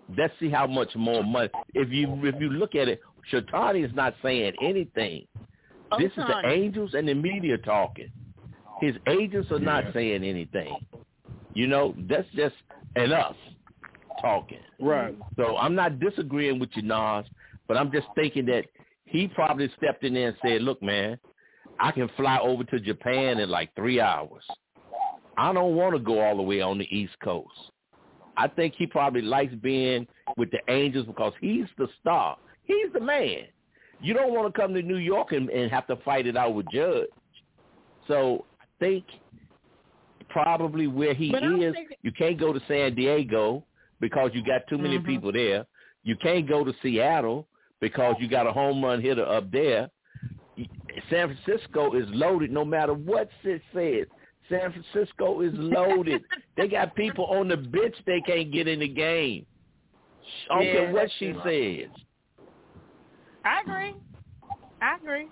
you look at it, Shotani is not saying anything. This is the Angels and the media talking. His agents are not saying anything. You know, that's just us talking. Right. So I'm not disagreeing with you, Nas, but I'm just thinking that he probably stepped in there and said, look, man, I can fly over to Japan in like 3 hours. I don't want to go all the way on the East Coast. I think he probably likes being with the Angels because he's the star. He's the man. You don't want to come to New York and have to fight it out with Judge. So I think probably where he is, you can't go to San Diego because you got too many people there. You can't go to Seattle because you got a home run hitter up there. San Francisco is loaded no matter what Sis says. San Francisco is loaded. They got people on the bench they can't get in the game. I don't care what she says. I agree.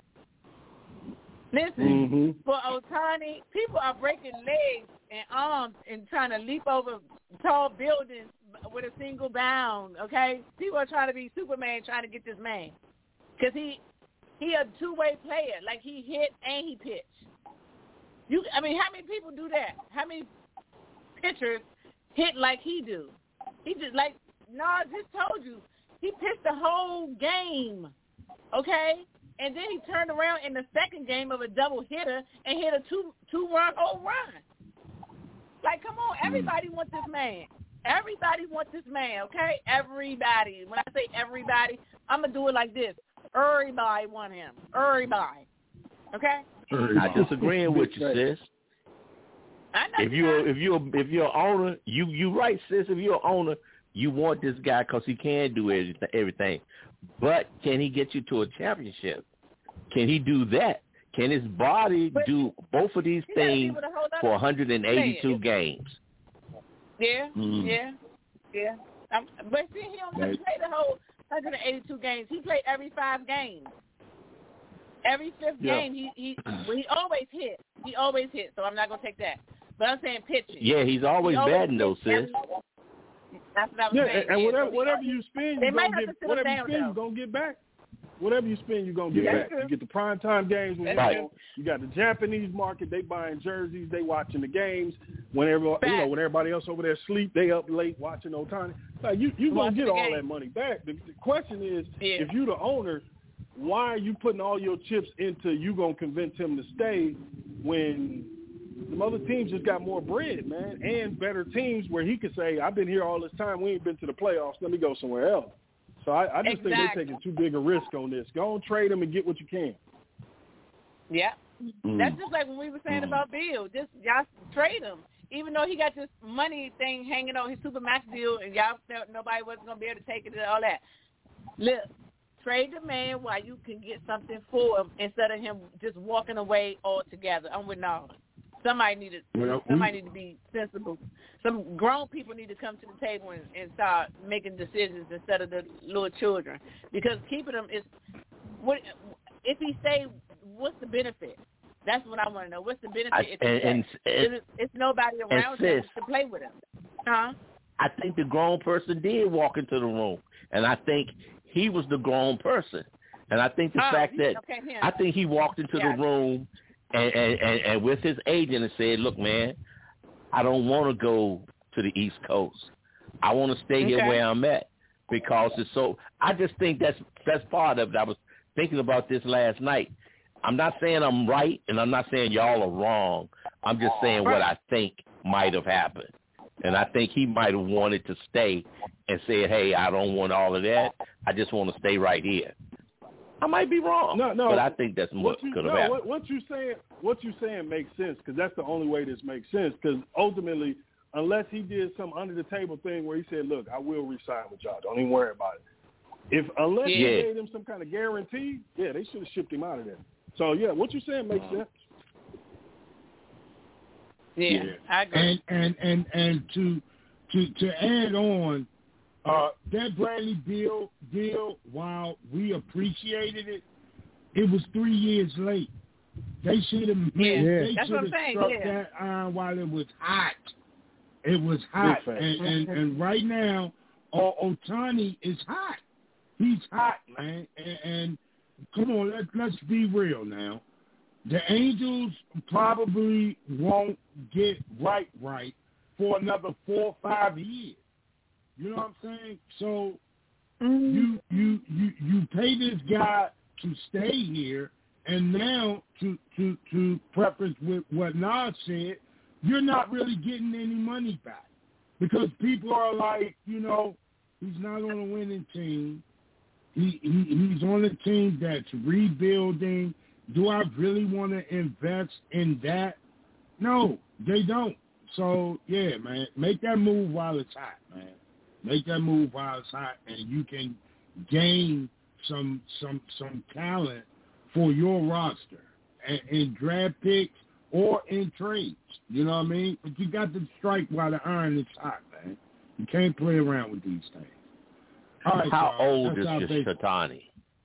Listen, for Ohtani, people are breaking legs and arms and trying to leap over tall buildings with a single bound, okay? People are trying to be Superman trying to get this man. Because he a two-way player. Like, he hit and he pitched. How many people do that? How many pitchers hit like he do? He just, like Nas just told you, he pitched the whole game, okay? And then he turned around in the second game of a double hitter and hit a two-run home run. Like, come on, everybody wants this man. Everybody wants this man, okay? Everybody. When I say everybody, I'm going to do it like this. Everybody want him. Everybody. Okay? I'm not disagreeing with you, sis. If you're an owner, you right, sis. If you're an owner, you want this guy because he can do everything. But can he get you to a championship? Can he do that? Can his body do both of these things for 182 games? Yeah. But see, he don't play the whole 182 games. He played every 5 games. Every 5th game, he always hit. He always hit, so I'm not going to take that. But I'm saying pitching. Yeah, he's always batting, though, sis. That's what I was saying. And whatever you spend, you're going to get back. Whatever you spend, you're going to get back. You get the primetime games. You got the Japanese market. They buying jerseys. They watching the games. When everybody else over there sleep, they up late watching Ohtani. Like, you're going to get all that money back. The question is, if you're the owner, why are you putting all your chips into you going to convince him to stay when some other teams just got more bread, man, and better teams where he could say, I've been here all this time. We ain't been to the playoffs. Let me go somewhere else. So I just think they're taking too big a risk on this. Go and trade him and get what you can. Yeah. That's just like when we were saying about Bill. Just y'all trade him. even though he got this money thing hanging on his Supermax deal, and y'all felt nobody wasn't gonna be able to take it and all that. Look, trade the man while you can get something for him instead of him just walking away altogether. I'm with Nolan. Somebody need to be sensible. Some grown people need to come to the table and start making decisions instead of the little children. Because keeping them is, what if he stay? What's the benefit? That's what I want to know. What's the benefit if it's nobody around him to play with him? Huh? I think the grown person did walk into the room, and I think he was the grown person. And I think the fact that I think he walked into the room and with his agent and said, look, man, I don't want to go to the East Coast. I want to stay here where I'm at because it's so – I just think that's part of it. I was thinking about this last night. I'm not saying I'm right, and I'm not saying y'all are wrong. I'm just saying what I think might have happened. And I think he might have wanted to stay and said, hey, I don't want all of that. I just want to stay right here. I might be wrong, but I think that's what could have happened. What you're saying makes sense because that's the only way this makes sense because ultimately, unless he did some under-the-table thing where he said, look, I will re-sign with y'all. Don't even worry about it. Unless he gave him some kind of guarantee, they should have shipped him out of there. So, what you're saying makes sense. Yeah, I agree. And to add on, that Bradley deal, while we appreciated it, it was 3 years late. They should have struck that iron while it was hot. It was hot, and right now, Ohtani is hot. He's hot, man. And come on, let's be real now. The Angels probably won't get right for another 4 or 5 years. You know what I'm saying? So you pay this guy to stay here, and now to preface with what Nas said, you're not really getting any money back because people are like, he's not on a winning team. He's on a team that's rebuilding. Do I really want to invest in that? No, they don't. So, man, make that move while it's hot, man. Make that move while it's hot, and you can gain some talent for your roster in draft picks or in trades. You know what I mean? But you got to strike while the iron is hot, man. You can't play around with these things. All right, how old is Ohtani?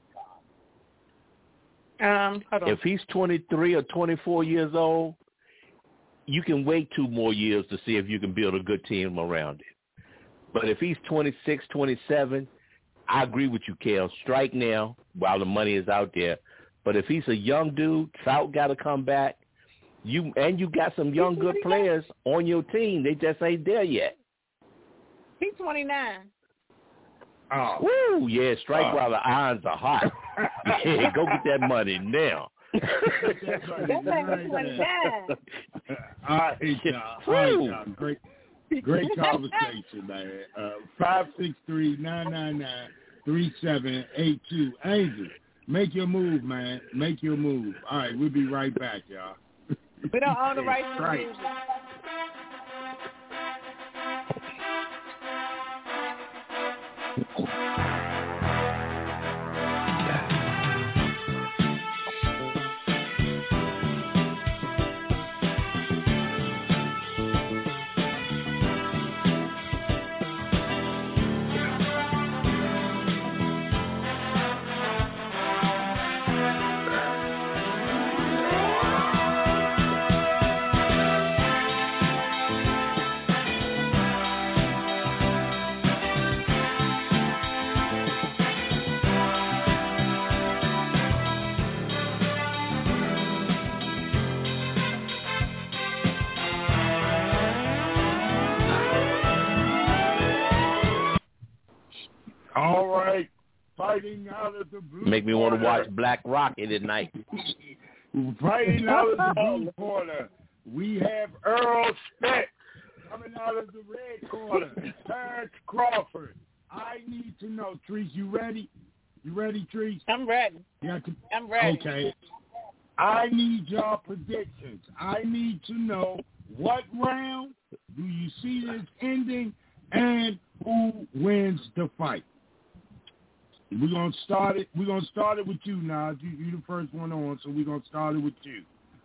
If he's 23 or 24 years old, you can wait 2 more years to see if you can build a good team around it. But if he's 26, 27, I agree with you, Kel. Strike now while the money is out there. But if he's a young dude, Trout got to come back. You got some young good players on your team. They just ain't there yet. He's 29. Oh. Woo! Yeah, strike while the irons are hot. Yeah, go get that money now. That man was 29. All right, y'all. Great conversation, man. 563-999-3782. Angel, make your move, man. Make your move. All right, we'll be right back, y'all. We don't own the rights to music. All right. Fighting out of the blue Make me want to watch Black Rocket at night. Fighting out of the blue corner, we have Earl Speck. Coming out of the red corner, Terrence Crawford. I need to know, Trees, you ready? You ready, Trees? I'm ready. I'm ready. Okay. I need your predictions. I need to know what round season is ending, and who wins the fight. We're gonna start it. We're gonna start it with you, Nas. You the first one on, so we're gonna start it with you.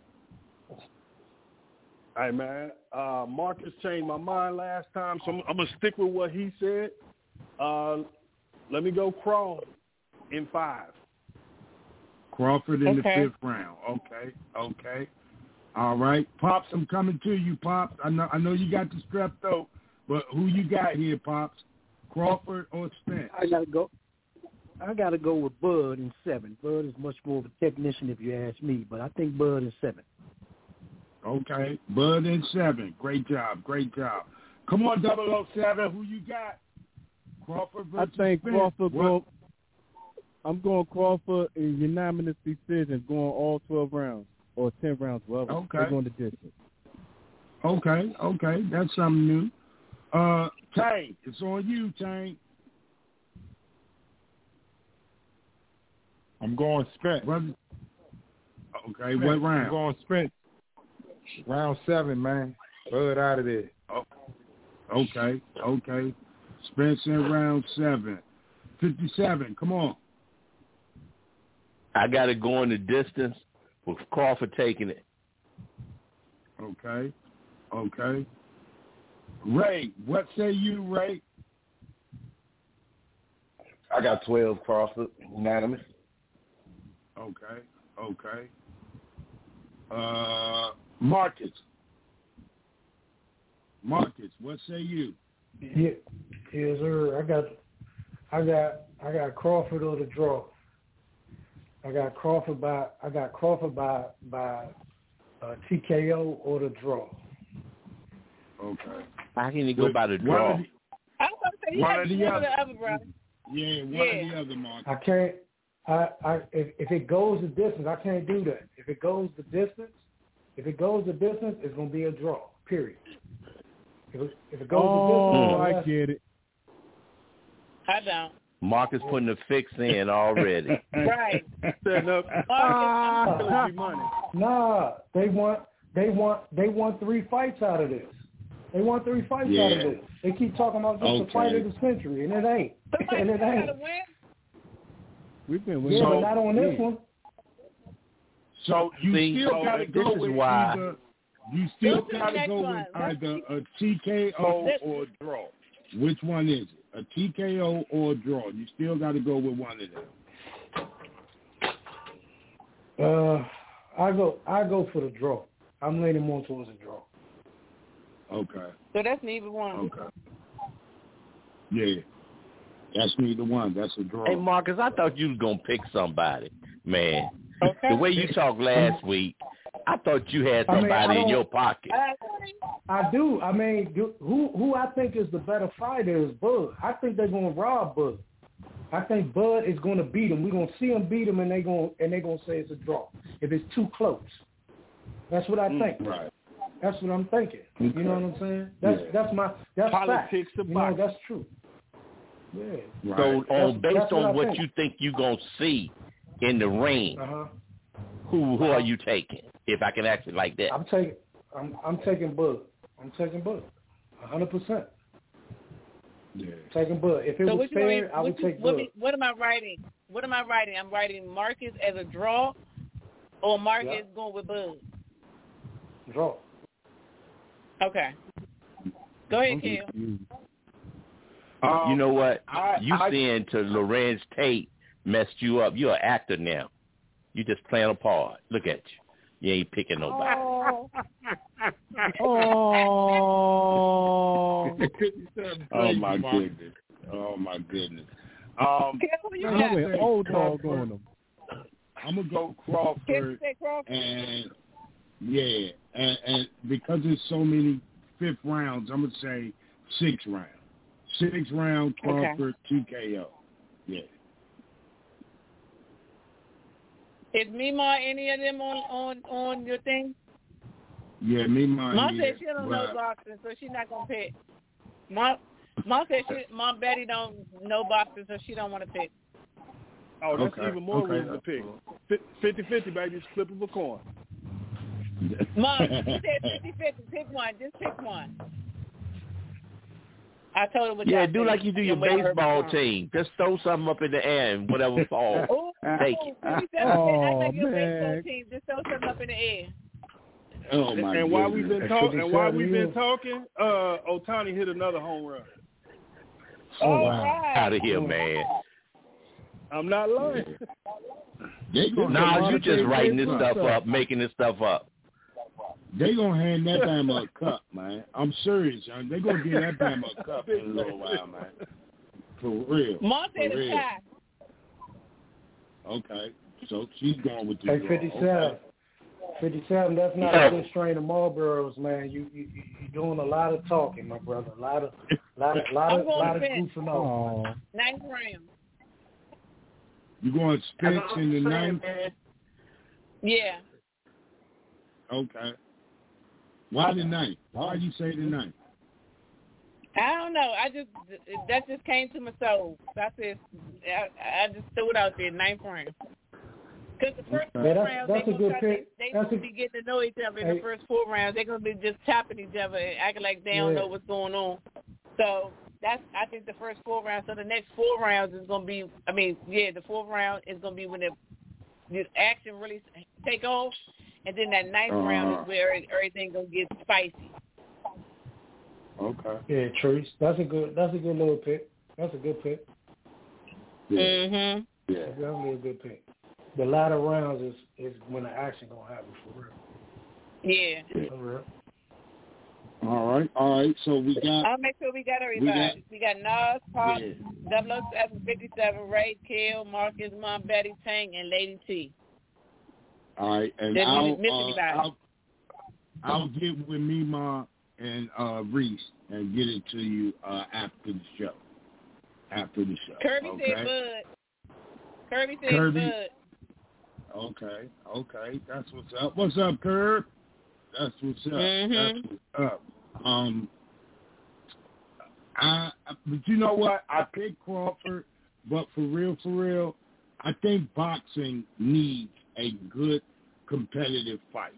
Hey, man, Marcus changed my mind last time, so I'm going to stick with what he said. Let me go Crawford in 5. Crawford in the 5th round. Okay. All right. Pops, I'm coming to you, Pops. I know you got the strep throat, but who you got here, Pops? Crawford or Spence? I gotta go with Bud in 7. Bud is much more of a technician if you ask me, but I think Bud in 7. Okay, Bud in 7. Great job. Come on, 007. Who you got? Crawford versus I think Spence. Crawford. I'm going Crawford in unanimous decision, going all 12 rounds or 10 rounds. Well, they're going the distance. Okay. That's something new. Tank, it's on you, Tank. I'm going Spence. Okay, what round? I'm going Spence. Round 7, man. Bud out of there. Okay. Spence in round 7. 57, come on. I got it going the distance with Crawford taking it. Okay. Ray, what say you, Ray? I got 12 Crawford, unanimous. Okay. Marcus, what say you? Yes, sir. I got Crawford or the draw. I got Crawford by TKO or the draw. Okay. How can you go by the draw? I was going to say, you got to choose the other, brother. Yeah, one or the other, Marcus. I can't. If it goes the distance, I can't do that. If it goes the distance, it's going to be a draw, period. If it goes the distance, I get it. I don't. Marcus putting the fix in already. Right. Setting up. Money. Nah, they want 3 fights out of this. They want 3 fights out of this. They keep talking about this the fight of the century, and it ain't. We've been winning. Yeah, but not on this one. So you still got to go with either. You still got to go with either a TKO or a draw. Which one is it? A TKO or a draw? You still got to go with one of them. I go for the draw. I'm leaning more towards a draw. Okay. So that's neither one. Okay. Yeah. That's neither one. That's a draw. Hey, Marcus, I thought you was going to pick somebody, man. Okay. The way you talked last week, I thought you had somebody in your pocket. I do. I mean, who I think is the better fighter is Bud. I think they're going to rob Bud. I think Bud is going to beat him. We're going to see him beat him, and they're going to say it's a draw if it's too close. That's what I think. Right. That's what I'm thinking. You know what I'm saying? That's politics fact. of boxing. That's true. Yeah. Right. So based on what you think you're going to see in the ring, who are you taking? If I can ask it like that. I'm taking Bud. 100%. Yeah. Taking Bud. If it was fair, I would take Bud. What am I writing? I'm writing Marcus as a draw, or Marcus going with Bud? Draw. Okay. Go ahead, Kel. You know what? You saying to Lorenz Tate messed you up. You're an actor now. You just playing a part. Look at you. You ain't picking nobody. Oh my goodness. I went old dog on them. I'm gonna go Crawford, and and because there's so many 5th rounds, I'm gonna say 6th round. 6th round Crawford TKO. Yeah. Is Mima any of them on your thing? Yeah, Mima. Mom said she don't know boxing, so she's not gonna pick. Mom said Mom Betty don't know boxing, so she don't want to pick. Oh, that's even more reason to pick. 50-50, baby. It's flip of a coin. Mom, she said 50-50. Pick one. Just pick one. I told him what Yeah, do like you do your baseball team. Just throw something up in the air and whatever falls. Take it. I like your baseball team. Just throw something up in the air. Oh my! And while we've been talking, Ohtani hit another home run. Oh wow! Right. Out of here, man. I'm not lying. Nah, you just writing this stuff up, making this stuff up. They gonna hand that Bama a cup, man. I'm serious, son. They gonna give that Bama a cup in a little while, man. For real. Monte the tie. Okay, so she's going with the 57. Okay. 57. That's not a good strain of Marlboros, man. You doing a lot of talking, my brother. A lot of goofing off. Ninth round. You going Spence in the ninth? Yeah. Okay. Why the ninth? Why you say the ninth? I don't know. That just came to my soul. I said, I just threw it out there, ninth round. Because the first 4 rounds, they're going to be getting to know each other in the first 4 rounds. They're going to be just tapping each other and acting like they don't know what's going on. So I think the first 4 rounds. So the next 4 rounds is going to be, the 4th round is going to be when the action really take off. And then that 9th round is where everything going to get spicy. Okay. Yeah, Trace. That's a good little pick. That's a good pick. Yeah. Mm-hmm. Yeah. Definitely a good pick. The latter rounds is when the action gonna happen for real. Yeah. For real. All right. So we got. I'll make sure we got everybody. We got Nas, Pop, 00757, Ray, Kill, Marcus, Mom, Betty, Tank, and Lady T. All right, and I'll get with Mima and Reese and get it to you after the show. Kirby said Bud. Kirby said Bud. Okay, that's what's up. What's up, Curb? That's what's up. Mm-hmm. That's what's up. But you know what? I picked Crawford, but for real, I think boxing needs a good competitive fight.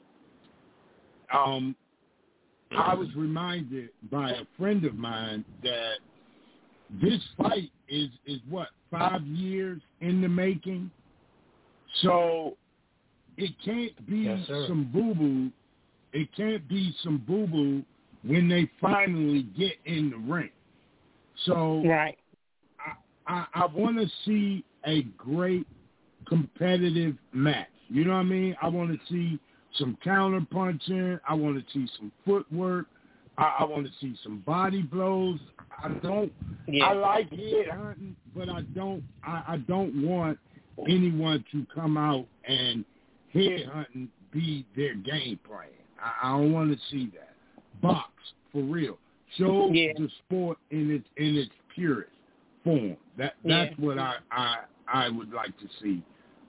I was reminded by a friend of mine that this fight is what, 5 years in the making? So it can't be some boo-boo. It can't be some boo-boo when they finally get in the ring. So right. I want to see a great competitive match. You know what I mean? I want to see some counter punching. I want to see some footwork. I want to see some body blows. I like head hunting, but I don't want anyone to come out and head hunting be their game plan. I don't want to see that. Box for real. Show the sport in its purest form. That's what I would like to see.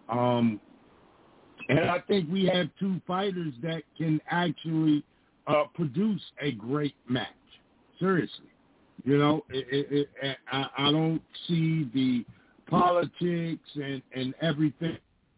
And I think we have 2 fighters that can actually produce a great match. Seriously. You know, I don't see the politics and everything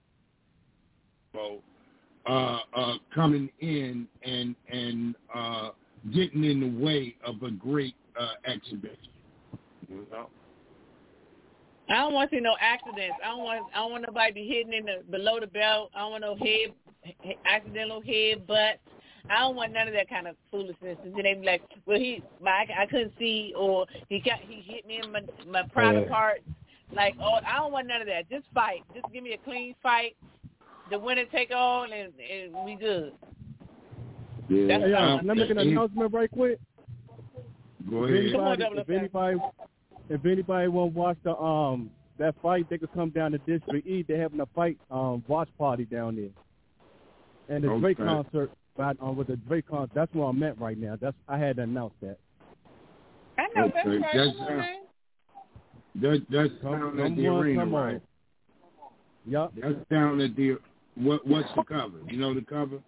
coming in and getting in the way of a great exhibition. You know? I don't want to see no accidents. I don't want nobody be hitting in below the belt. I don't want no accidental head butts. I don't want none of that kind of foolishness. And then they be like, well, I couldn't see, or he hit me in my private parts. Like, I don't want none of that. Just fight. Just give me a clean fight. The winner take all, and we good. Yeah. Let me make an announcement right quick. Go ahead. If anybody want to watch that fight, they could come down to District E. They're having a fight watch party down there, and the Drake concert. With the Drake concert, that's where I'm at right now. I had to announce that. I know that's right. That's down at the arena, right? Yep. That's down at the. What's the cover? You know the cover?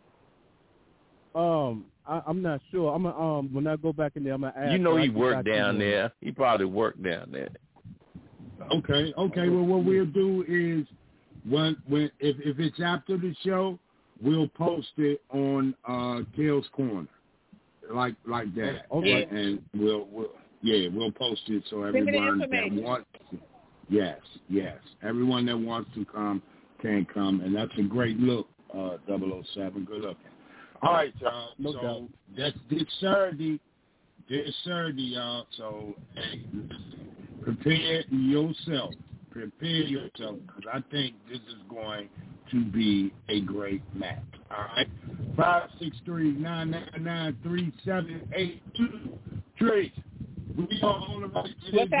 I'm not sure. When I go back in there, I'm gonna ask. You know he worked down there. He probably worked down there. Okay. Well, what we'll do is if it's after the show, we'll post it on Kale's Corner, like that. Okay. And we'll Yeah, we'll post it so everyone that wants to. Yes. Everyone that wants to come can come, and that's a great look, 007. Good looking. All right, y'all. So that's this Saturday, y'all. So hey, prepare yourself, because I think this is going to be a great match. All right, 563-999-3782. Trace, we are on the right to this.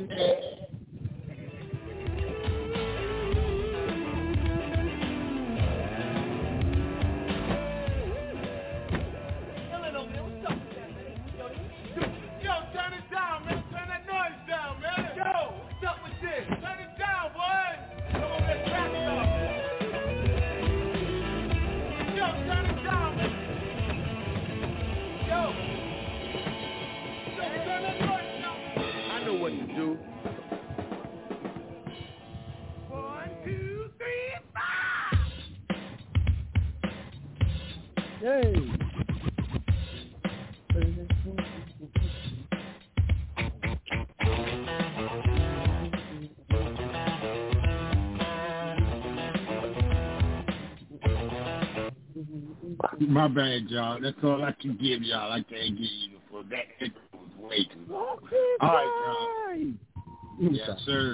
What to do. 1, 2, 3, 5. Yay! My bad, y'all. That's all I can give y'all. I can't give you for that. It was way too long. All right, y'all. Yes, sir.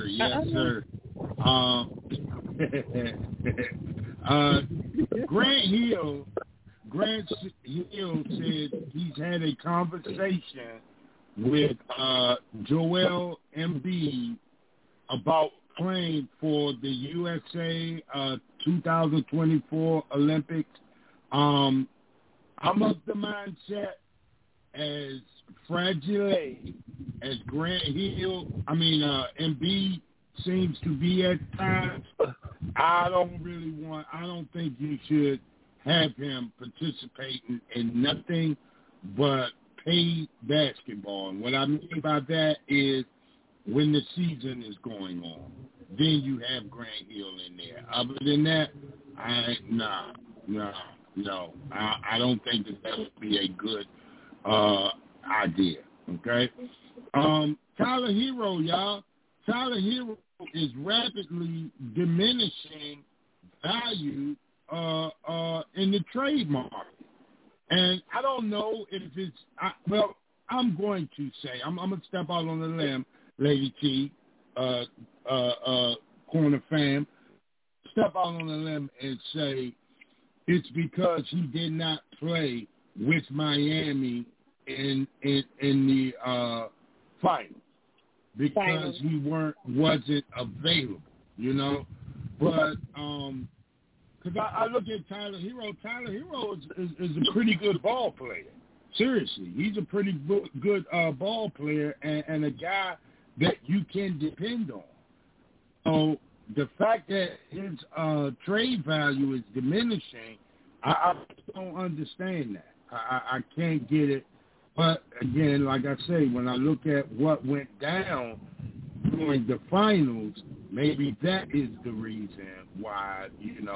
Grant Hill said he's had a conversation with Joel Embiid about playing for the USA 2024 Olympics. I'm of the mindset as fragile as Embiid seems to be at times. I don't think you should have him participating in nothing but paid basketball. And what I mean by that is when the season is going on, then you have Grant Hill in there. Other than that, no. I don't think that would be a good idea. Okay? Tyler Hero, y'all. Tyler Hero is rapidly diminishing value in the trade market. And I don't know if it's I'm going to say, I'm going to step out on the limb, Lady T, Corner Fam, step out on the limb and say it's because he did not play with Miami in the finals because he wasn't available, you know. But because I look at Tyler Hero. Tyler Hero is a pretty good ball player. Seriously, he's a pretty good ball player and a guy that you can depend on. So the fact that his trade value is diminishing, I don't understand that. I can't get it. But again, like I say, when I look at what went down during the finals, maybe that is the reason why,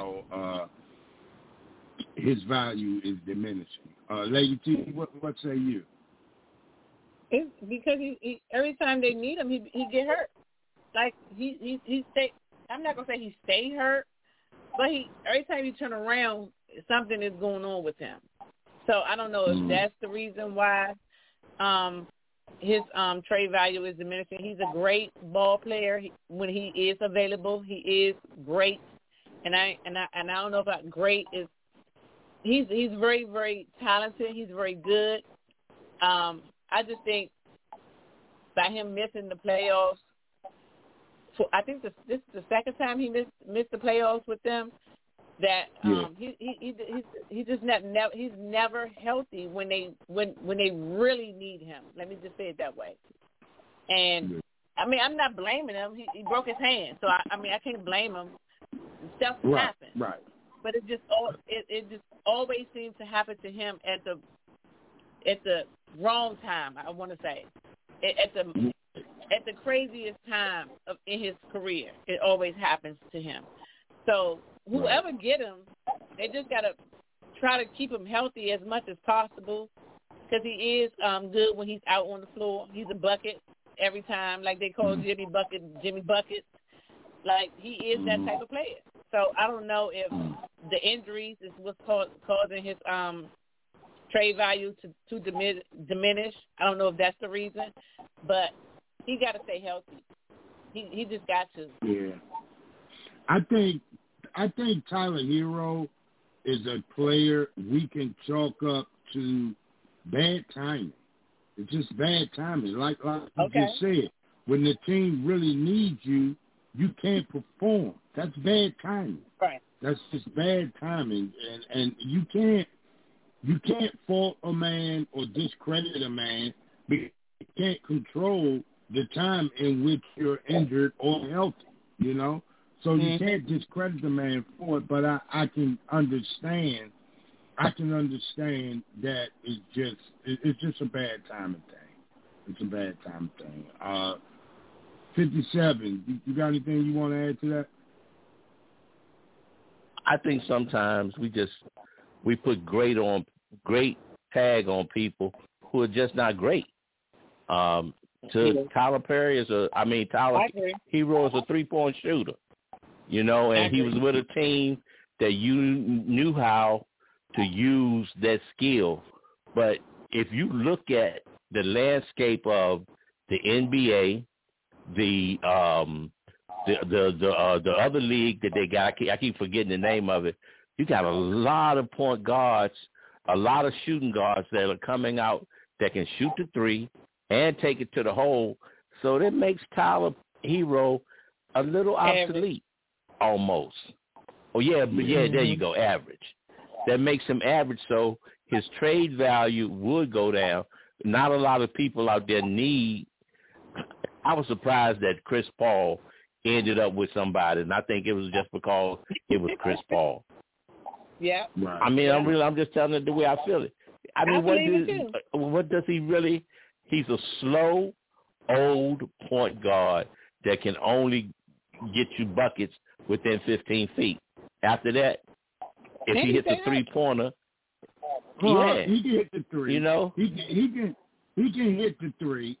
his value is diminishing. Lady T, what say you? It's because he every time they need him, he get hurt. Like he stay. I'm not gonna say he stay hurt, but every time you turn around, something is going on with him. So I don't know if that's the reason why his trade value is diminishing. He's a great ball player. When he is available, he is great. And I don't know about great is. He's very, very talented. He's very good. I just think by him missing the playoffs, I think this is the second time he missed the playoffs with them. That he's just he's never healthy when they really need him. Let me just say it that way. And I mean, I'm not blaming him. He broke his hand, so I can't blame him. Stuff happens. Right. But it just always seems to happen to him at the wrong time. I want to say at the craziest time in his career. It always happens to him. So whoever get him, they just gotta try to keep him healthy as much as possible. because he is good when he's out on the floor. He's a bucket every time, like they call Jimmy Bucket. Like, he is that type of player. So I don't know if the injuries is what's causing his trade value to diminish. I don't know if that's the reason, but he got to stay healthy. He just got to. Yeah, I think Tyler Hero is a player we can chalk up to bad timing. It's just bad timing. Like you just said, when the team really needs you, you can't perform. That's bad timing. Right. That's just bad timing, and you can't fault a man or discredit a man because you can't control the time in which you're injured or healthy, you know? So you can't discredit the man for it, but I can understand that it's just a bad timing thing. It's a bad timing thing. 57, you got anything you want to add to that? I think sometimes we put great tag on people who are just not great. Tyler Perry Tyler Hero is a 3-point shooter, you know, and he was with a team that you knew how to use that skill. But if you look at the landscape of the NBA, the other league that they got, I keep forgetting the name of it. You got a lot of point guards, a lot of shooting guards that are coming out that can shoot the three and take it to the hole. So that makes Tyler Hero a little obsolete, almost. Oh yeah, but yeah, there you go, average. That makes him average, so his trade value would go down. Not a lot of people out there need. I was surprised that Chris Paul ended up with somebody, and I think it was just because it was Chris Paul. Yeah. Right. I mean, I'm just telling it the way I feel it. I mean, what does he really? He's a slow, old point guard that can only get you buckets within 15 feet. After that, if he hits a 3-pointer, he can hit the three. You know, he can hit the three.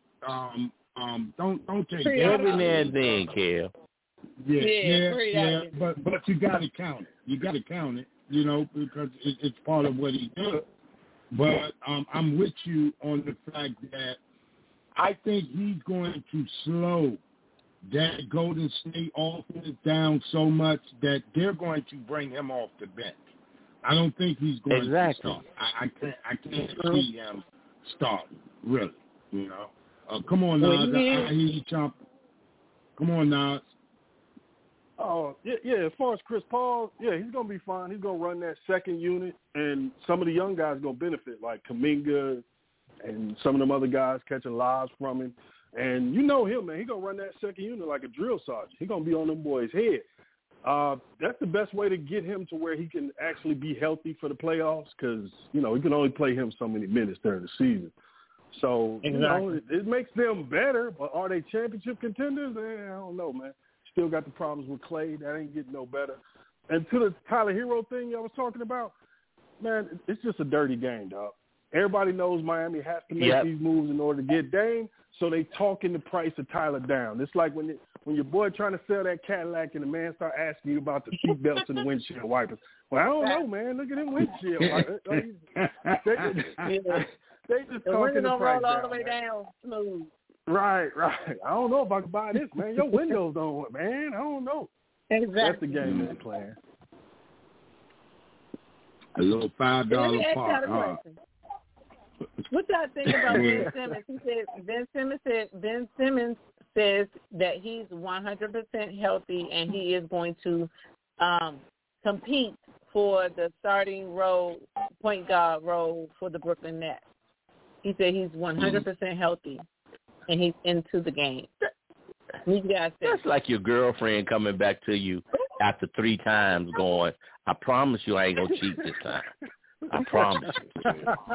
Don't take every now and then, Kel. Yeah. But you got to count it. You got to count it. You know, because it's part of what he does. But I'm with you on the fact that I think he's going to slow that Golden State offense down so much that they're going to bring him off the bench. I don't think he's going to start. I can't see him starting, really. You know. Come on, Nas. I hear you chomping. Come on, Nas. Oh, yeah, as far as Chris Paul, yeah, he's going to be fine. He's going to run that second unit, and some of the young guys are going to benefit, like Kuminga and some of them other guys catching lobs from him. And you know him, man. He's going to run that second unit like a drill sergeant. He's going to be on them boys' head. That's the best way to get him to where he can actually be healthy for the playoffs because, you know, he can only play him so many minutes during the season. So, you know, it makes them better, but are they championship contenders? I don't know, man. Still got the problems with Clay. That ain't getting no better. And to the Tyler Hero thing I was talking about, man, it's just a dirty game, dog. Everybody knows Miami has to make these moves in order to get Dame, so they talking the price of Tyler down. It's like when your boy trying to sell that Cadillac and the man start asking you about the seat belts and the windshield wipers. Well, I don't know, man. Look at them windshield wipers. They just talking the price down. All the way down smooth. Right. I don't know if I can buy this, man. Your windows don't work, man. I don't know. Exactly. That's the game they're playing. A little $5 part. What y'all think about Ben Simmons? He said Ben Simmons says that he's 100% healthy and he is going to compete for the starting role, point guard role for the Brooklyn Nets. He said he's 100% healthy and he's into the game. That's like your girlfriend coming back to you after 3 times going, I promise you I ain't going to cheat this time. I promise you.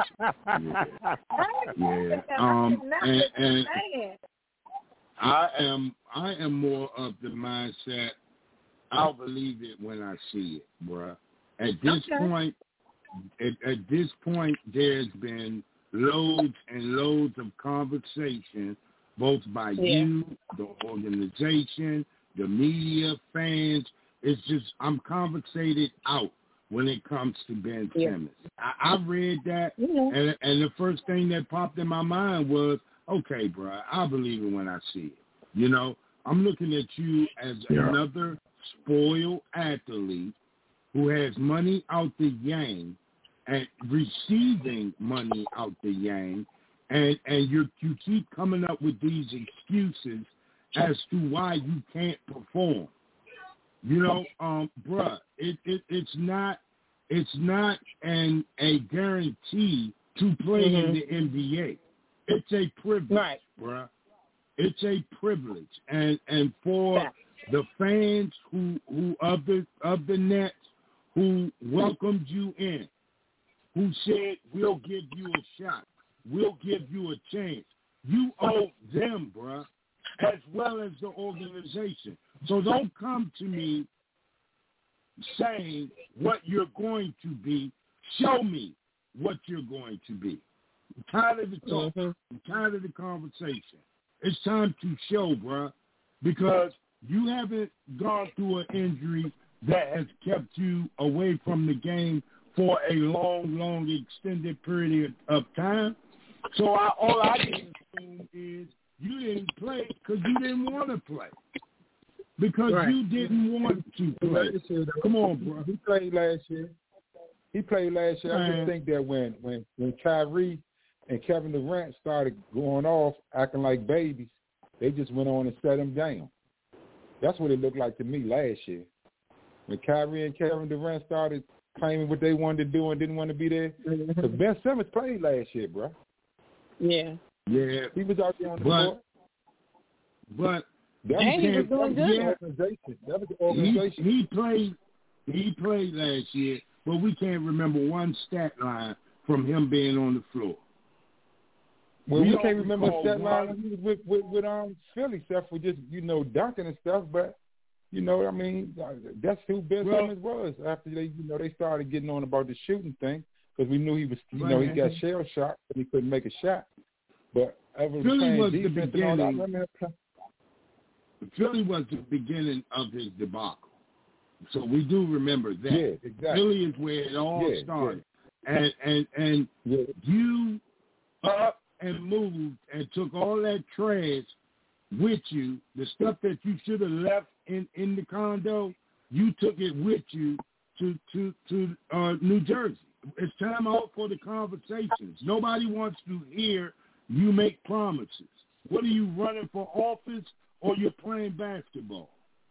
Yeah. And I am more of the mindset, I'll believe it when I see it, bruh. At this point, there's been loads and loads of conversation, both by you, the organization, the media, fans. It's just, I'm conversated out when it comes to Ben Simmons. I read that, and the first thing that popped in my mind was, okay, bro, I believe it when I see it. You know, I'm looking at you as another spoiled athlete who has money out the yang and receiving money out the yang, and you keep coming up with these excuses as to why you can't perform. You know, bruh, it's not a guarantee to play in the NBA. It's a privilege, bruh. It's a privilege, and for the fans who of the Nets who welcomed you in, who said we'll give you a shot, we'll give you a chance. You owe them, bruh, as well as the organization. So don't come to me saying what you're going to be. Show me what you're going to be. I'm tired of the talk. I'm tired of the conversation. It's time to show, bruh, because you haven't gone through an injury that has kept you away from the game for a long, extended period of time. So all I can assume is you didn't play because you didn't want to play. Because you didn't want to play. Come on, bro. He played last year. I just think that when Kyrie and Kevin Durant started going off, acting like babies, they just went on and set him down. That's what it looked like to me last year. When Kyrie and Kevin Durant started claiming what they wanted to do and didn't want to be there. Because Ben Simmons played last year, bro. Yeah. Yeah. He was out there on the court. But he was doing good. That was the organization. He played last year, but we can't remember one stat line from him being on the floor. Well, we can't remember the stat line when he was with Philly stuff for just, dunking and stuff, but, I mean, that's who Ben Simmons was after they started getting on about the shooting thing, because we knew he was, he got shell shocked, but he couldn't make a shot. But Philly was the beginning. Philly was the beginning of his debacle. So we do remember that. Yeah, exactly. Philly is where it all started. Yeah. And you up and moved and took all that trash with you, the stuff that you should have left in the condo, you took it with you to New Jersey. It's time out for the conversations. Nobody wants to hear you make promises. What are you running for office? Or you're playing basketball.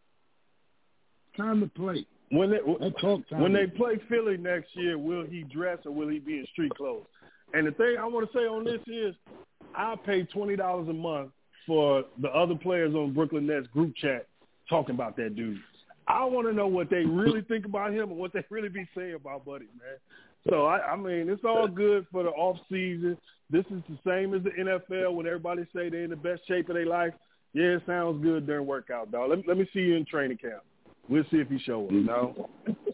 Time to play. When they play Philly next year, will he dress or will he be in street clothes? And the thing I want to say on this is, I pay $20 a month for the other players on Brooklyn Nets group chat talking about that dude. I want to know what they really think about him and what they really be saying about Buddy, man. So, I mean, it's all good for the off season. This is the same as the NFL when everybody say they're in the best shape of their life. Yeah, it sounds good during workout, dog. Let me see you in training camp. We'll see if you show up.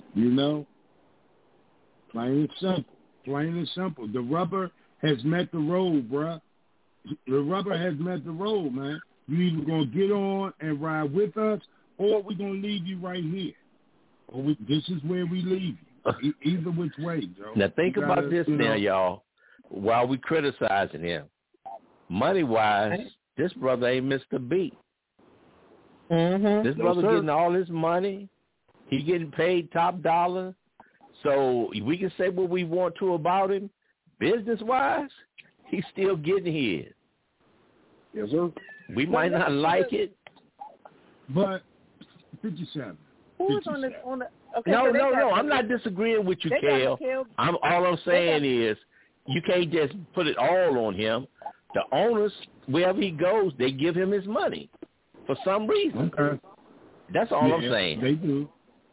Plain and simple. The rubber has met the road, bruh. The rubber has met the road, man. You either going to get on and ride with us, or we're going to leave you right here. Or this is where we leave you. Either which way, Joe. Now think about this now, y'all. While we criticizing him, money-wise, this brother ain't missed a beat. This brother getting all his money. He getting paid top dollar. So we can say what we want to about him. Business-wise, he's still getting his. Yes, sir. We might not like it. But 57. Who's on the okay, No. I'm not disagreeing with you, Kel. All I'm saying is you can't just put it all on him. The owners, wherever he goes, they give him his money for some reason. Okay. That's all I'm saying. They do.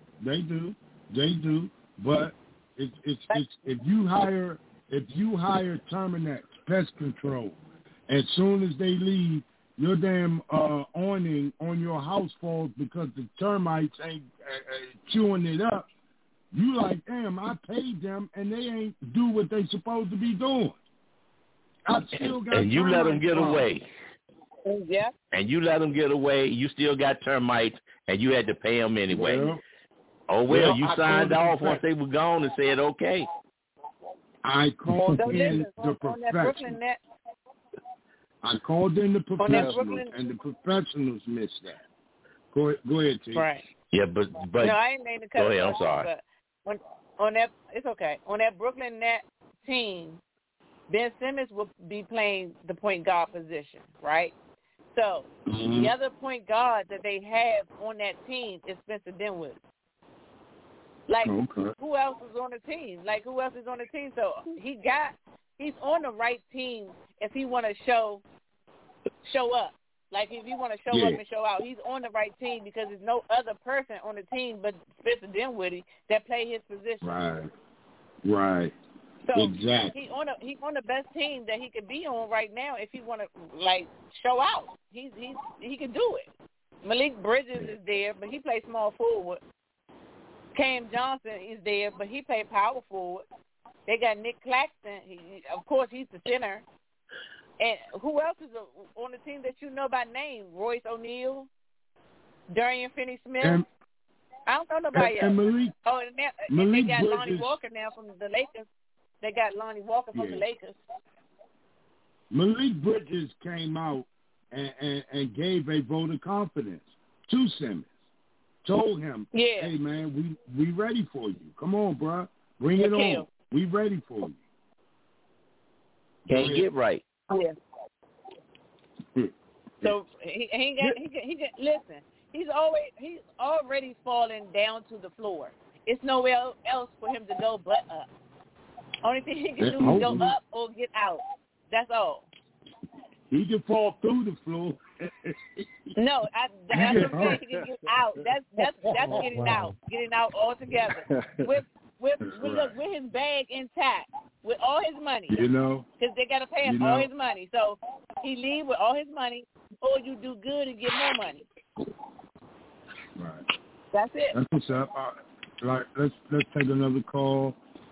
But if you hire Terminex Pest Control, as soon as they leave, your damn awning on your house falls because the termites ain't chewing it up. You like, damn, I paid them and they ain't do what they supposed to be doing. And you let them get away. Yeah. And you let them get away. You still got termites, and you had to pay them anyway. Well, you signed off once they were gone and said okay. I called in the professionals. I called in the professionals, and the professionals missed that. Go ahead, T. Right. Yeah, but no, I ain't made the cut. Go ahead. I'm sorry. But on that, it's okay. On that Brooklyn Nets team, Ben Simmons will be playing the point guard position, right? So the other point guard that they have on that team is Spencer Dinwiddie. Like, who else is on the team? So he's on the right team if he want to show up. Like, if you want to show up and show out, he's on the right team because there's no other person on the team but Spencer Dinwiddie that play his position. Right. So exactly. He's on the best team that he could be on right now if he want to, like, show out. He can do it. Malik Bridges is there, but he plays small forward. Cam Johnson is there, but he played power forward. They got Nick Claxton. Of course, he's the center. And who else is on the team that you know by name? Royce O'Neal, Darian Finney-Smith. I don't know nobody else. And Malik they got Bridges. Lonnie Walker now from the Lakers. They got Lonnie Walker from the Lakers. Malik Bridges came out and gave a vote of confidence to Simmons. Told him, hey, man, we ready for you. Come on, bro. Bring it on. We ready for you. Can't get right. Yeah. So he listen. He's already fallen down to the floor. It's nowhere else for him to go but up. Only thing he can do is go up or get out. That's all. He can fall through the floor. No, that's what I'm saying. He can get out. That's getting out. Getting out altogether. With his bag intact, with all his money. Because they got to pay him all his money. So he leave with all his money, or you do good and get more money. Right. That's it. That's what's up. Let's take another call.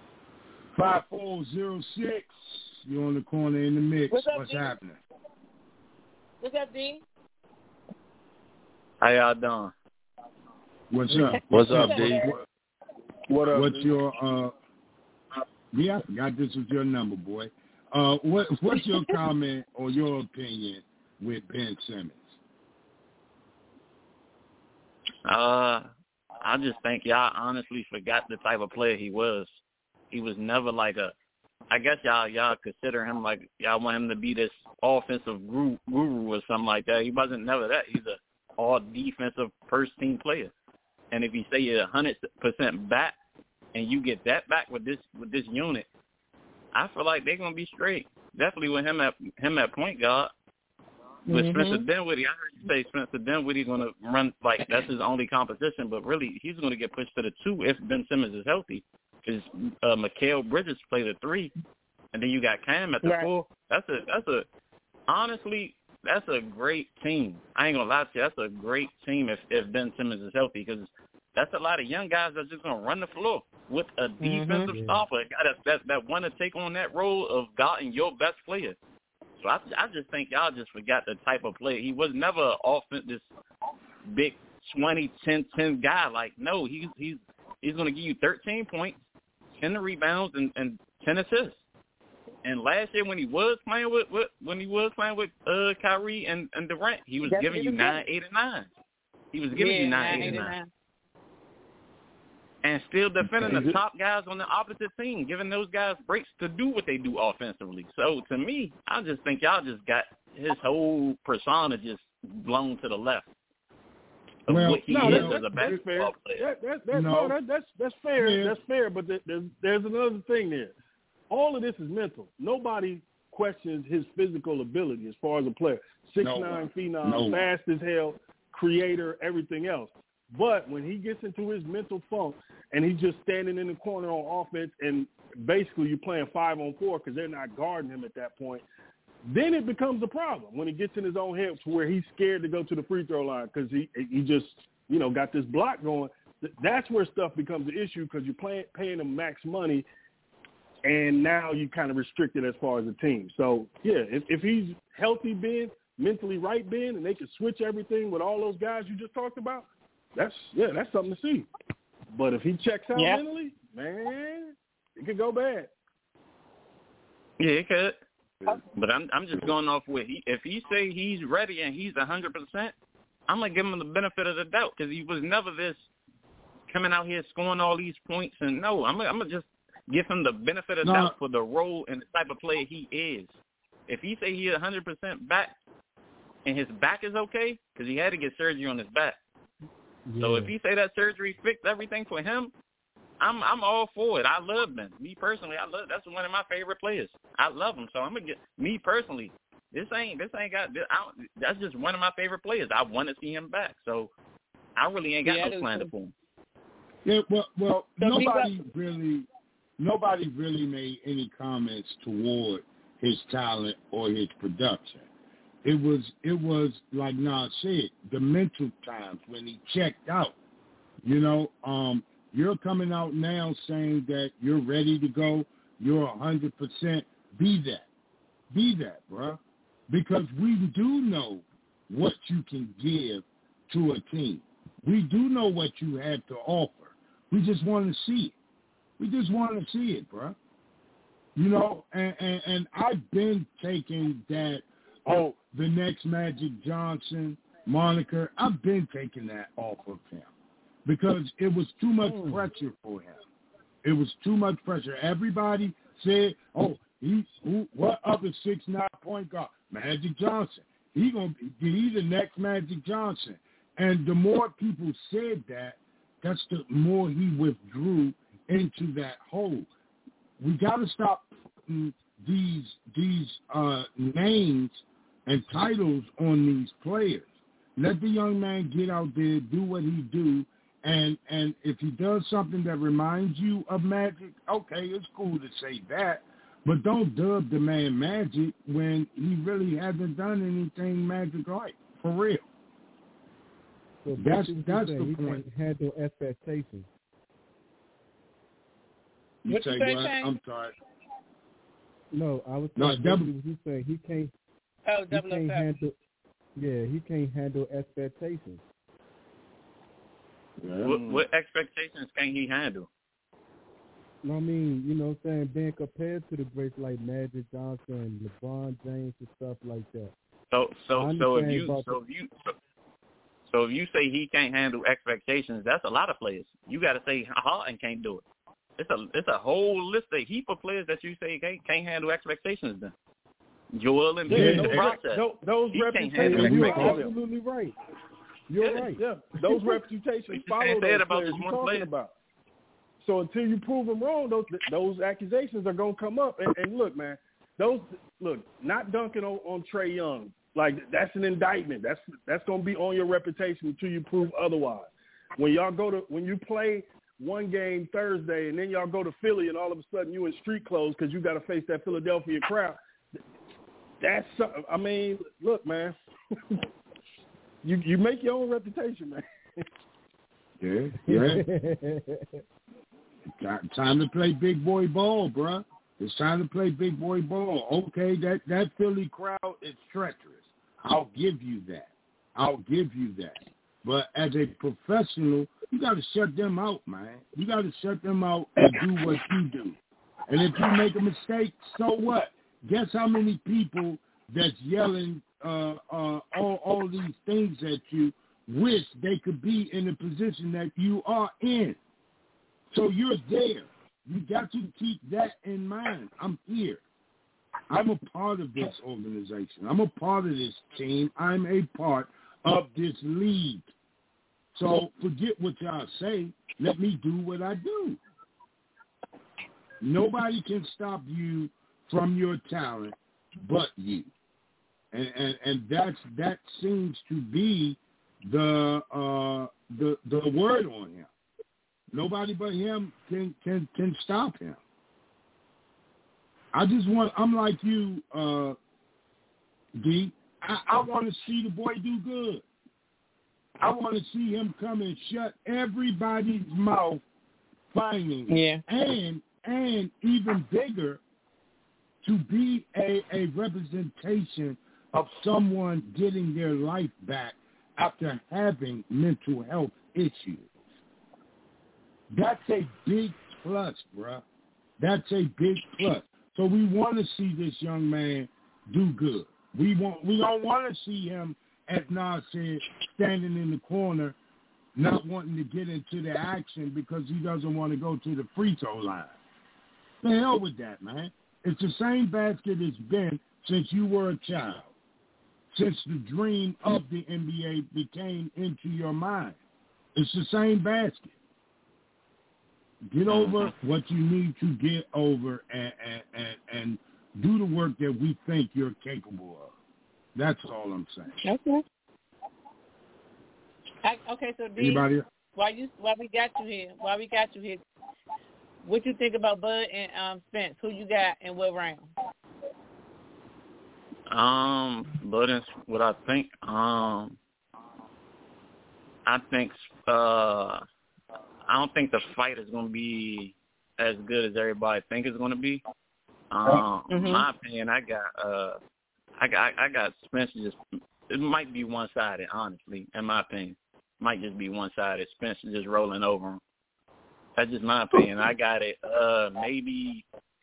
5406. You're on the corner in the mix. What's happening? What's up, D? How y'all doing? What's up? What's up, D? What up? What's your I forgot this was your number, boy. What's your comment or your opinion with Ben Simmons? I just think y'all honestly forgot the type of player he was. He was never like I guess y'all consider him like y'all want him to be this offensive guru or something like that. He wasn't never that. He's a all defensive first team player. And if you say you're 100% back and you get that back with this unit, I feel like they're gonna be straight. Definitely with him at point guard. With Spencer Dinwiddie, I heard you say Spencer Dinwiddie gonna run like that's his only competition, but really he's gonna get pushed to the 2 if Ben Simmons is healthy. Because Mikal Bridges played the 3, and then you got Cam at the 4. Honestly, that's a great team. I ain't gonna lie to you, that's a great team if Ben Simmons is healthy, because that's a lot of young guys that's just gonna run the floor with a defensive stopper, a guy that want to take on that role of guarding your best player. So I just think y'all just forgot the type of player. He was never this big 20-10-10 guy. Like, no, he's going to give you 13 points, 10 rebounds, and 10 assists. And last year when he was playing with Kyrie and Durant, he was giving you 9, 8, and 9. He was giving you 9, 8, and 9. And still defending the top guys on the opposite team, giving those guys breaks to do what they do offensively. So to me, I just think y'all just got his whole persona just blown to the left. What he is as a basketball player. That's fair. Yeah. That's fair. But there's another thing there. All of this is mental. Nobody questions his physical ability as far as a player. 6'9", phenom, fast as hell, creator, everything else. But when he gets into his mental funk and he's just standing in the corner on offense and basically you're playing 5-on-4 because they're not guarding him at that point, then it becomes a problem when he gets in his own head to where he's scared to go to the free throw line because he just, got this block going. That's where stuff becomes an issue because you're paying him max money and now you kind of restricted as far as a team. So, yeah, if he's healthy, Ben, mentally right, Ben, and they can switch everything with all those guys you just talked about, that's something to see. But if he checks out mentally, man, it could go bad. Yeah, it could. But I'm just going off with if he say he's ready and he's 100%, I'm gonna give him the benefit of the doubt because he was never this coming out here scoring all these points. And no, I'm gonna just give him the benefit of doubt for the role and the type of player he is. If he say he's 100% back and his back is okay, because he had to get surgery on his back. Yeah. So if he say that surgery fixed everything for him, I'm all for it. I love him. Me personally, that's one of my favorite players. I love him. So I'm gonna get me personally. This ain't got. That's just one of my favorite players. I want to see him back. So I really ain't got no slander for him. Yeah, well, nobody really made any comments toward his talent or his production. It was like Nas said, the mental times when he checked out. You know, you're coming out now saying that you're ready to go, you're 100%. Be that, bro, because we do know what you can give to a team. We do know what you have to offer. We just want to see it. We just want to see it, bro. You know, and I've been taking that, the next Magic Johnson moniker, I've been taking that off of him because it was too much pressure for him. It was too much pressure. Everybody said, what other 6'9" point guard? Magic Johnson. He's the next Magic Johnson. And the more people said that, that's the more he withdrew into that hole. We got to stop putting these names and titles on these players. Let the young man get out there, do what he do, and if he does something that reminds you of Magic, okay, it's cool to say that, but don't dub the man Magic when he really hasn't done anything Magic like, for real. So that's the point. He can't handle expectations. You say what? I'm sorry. No, I was saying he said he can't. He can't handle. Yeah, he can't handle expectations. Yeah. What expectations can he handle? I mean, you know what I'm saying, being compared to the greats like Magic Johnson and LeBron James and stuff like that. So if you say he can't handle expectations, that's a lot of players. You got to say Harden can't do it. It's a whole list, a heap of players that you say can't handle expectations. Then Joel Embiid, the process. Those reputations, you're absolutely right. You're right. Yeah, those reputations follow those players you're talking about. So until you prove them wrong, those accusations are gonna come up. And look, man, not dunking on Trae Young, like that's an indictment. That's gonna be on your reputation until you prove otherwise. When you play one game Thursday and then y'all go to Philly and all of a sudden you in street clothes because you got to face that Philadelphia crowd. That's, I mean, look, man, you make your own reputation, man. Yeah. Time to play big boy ball, bruh. It's time to play big boy ball. Okay, that Philly crowd is treacherous. I'll give you that. But as a professional, you got to shut them out, man. You got to shut them out and do what you do. And if you make a mistake, so what? Guess how many people that's yelling all these things at you wish they could be in the position that you are in. So you're there. You got to keep that in mind. I'm here. I'm a part of this organization. I'm a part of this team. I'm a part of this league. So forget what y'all say. Let me do what I do. Nobody can stop you from your talent but you. And that seems to be the word on him. Nobody but him can stop him. I'm like you, D. I want to see the boy do good. I want to see him come and shut everybody's mouth finally. Yeah. And and even bigger, to be a representation of someone getting their life back after having mental health issues. That's a big plus, bruh. That's a big plus. So we want to see this young man do good. We don't want to see him, as Nas said, standing in the corner, not wanting to get into the action because he doesn't want to go to the free throw line. The hell with that, man. It's the same basket it's been since you were a child, since the dream of the NBA became into your mind. It's the same basket. Get over what you need to get over and do the work that we think you're capable of. That's all I'm saying. Okay. Okay, so D, anybody? While we got you here, what you think about Bud and Spence? Who you got and what round? Bud and what I think. I don't think the fight is going to be as good as everybody think it's going to be. In my opinion, I got Spence. It might be one-sided, honestly. In my opinion, might just be one-sided. Spence just rolling over him. That's just my opinion. I got it. Maybe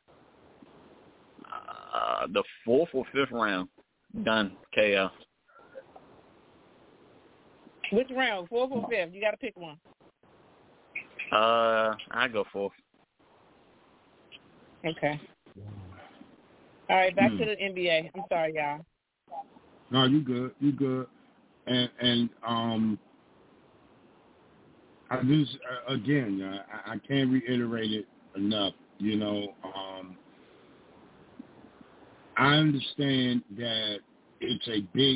the 4th or 5th round. Done. KO. Which round? 4th or 5th? You got to pick one. I go 4th. Okay. All right, back to the NBA. I'm sorry, y'all. No, you good. And I just again, I can't reiterate it enough. You know, I understand that it's a big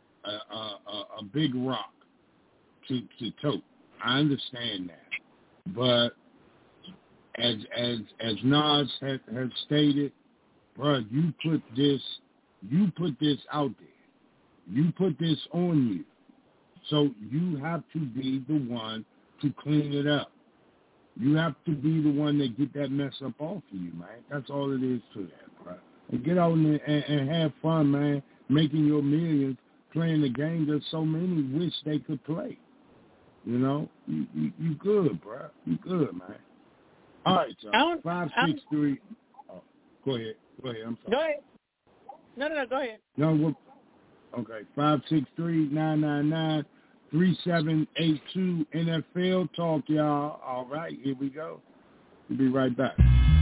rock to tote. I understand that. But as Nas has stated, bro, you put this out there. You put this on you. So you have to be the one to clean it up. You have to be the one that get that mess up off of you, man. That's all it is to that, bro. And get out and have fun, man, making your millions, playing the game that so many wish they could play. You know, you good, bro. You good, man. All right, y'all. 563. Oh, go ahead. I'm sorry. Go ahead. No, go ahead. No, okay. 563-999-3782 NFL Talk, y'all. All right, here we go. We'll be right back.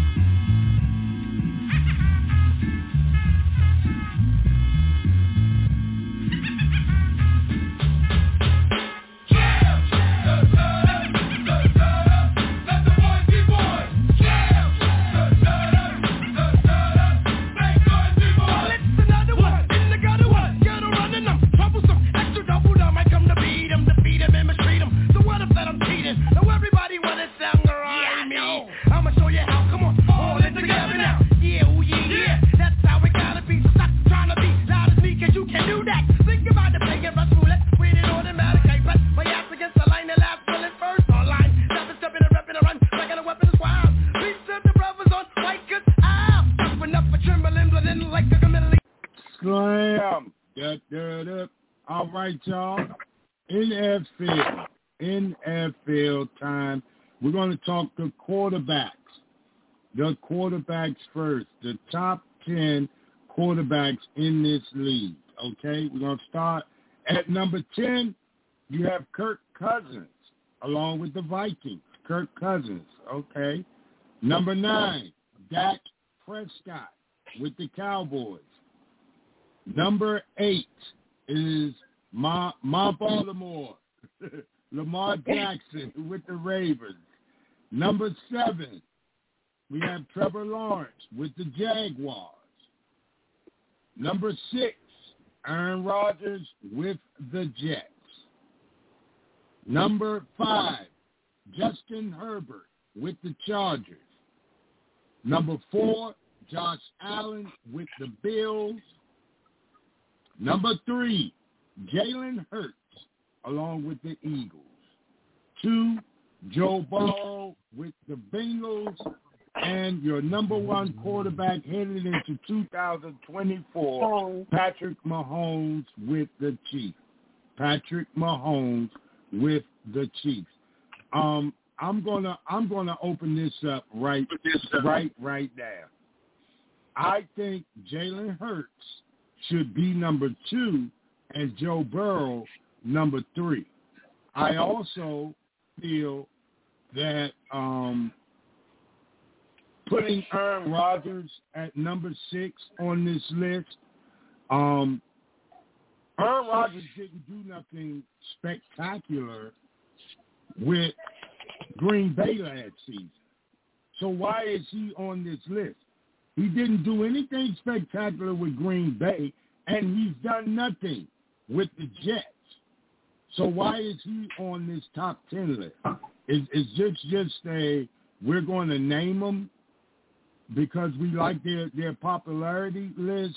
Slam. All right, y'all. NFL time. We're going to talk the quarterbacks. The quarterbacks first. The top 10 quarterbacks in this league. Okay? We're going to start at number 10. You have Kirk Cousins, along with the Vikings. Kirk Cousins. Okay? Number 9, Dak Prescott with the Cowboys. Number 8 is my Baltimore, Lamar Jackson with the Ravens. Number 7, we have Trevor Lawrence with the Jaguars. Number 6, Aaron Rodgers with the Jets. Number 5, Justin Herbert with the Chargers. Number 4, Josh Allen with the Bills. Number 3, Jalen Hurts, along with the Eagles. 2, Joe Burrow with the Bengals. and your number one quarterback headed into 2024, Patrick Mahomes with the Chiefs. Patrick Mahomes with the Chiefs. I'm gonna open this up right now. I think Jalen Hurts should be number 2 and Joe Burrow number 3. I also feel that putting Aaron Rodgers at number 6 on this list, Aaron Rodgers didn't do nothing spectacular with Green Bay last season. So why is he on this list? He didn't do anything spectacular with Green Bay, and he's done nothing with the Jets. So why is he on this top 10 list? Is this just we're going to name them because we like their popularity list,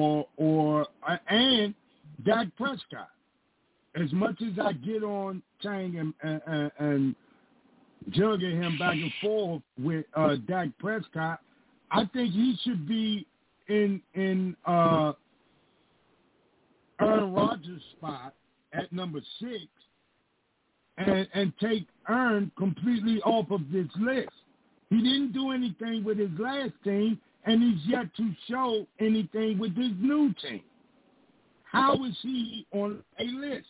and Dak Prescott? As much as I get on Tang and jugging him back and forth with Dak Prescott, I think he should be in Aaron Rodgers' spot at number 6 and take Aaron completely off of this list. He didn't do anything with his last team, and he's yet to show anything with his new team. How is he on a list?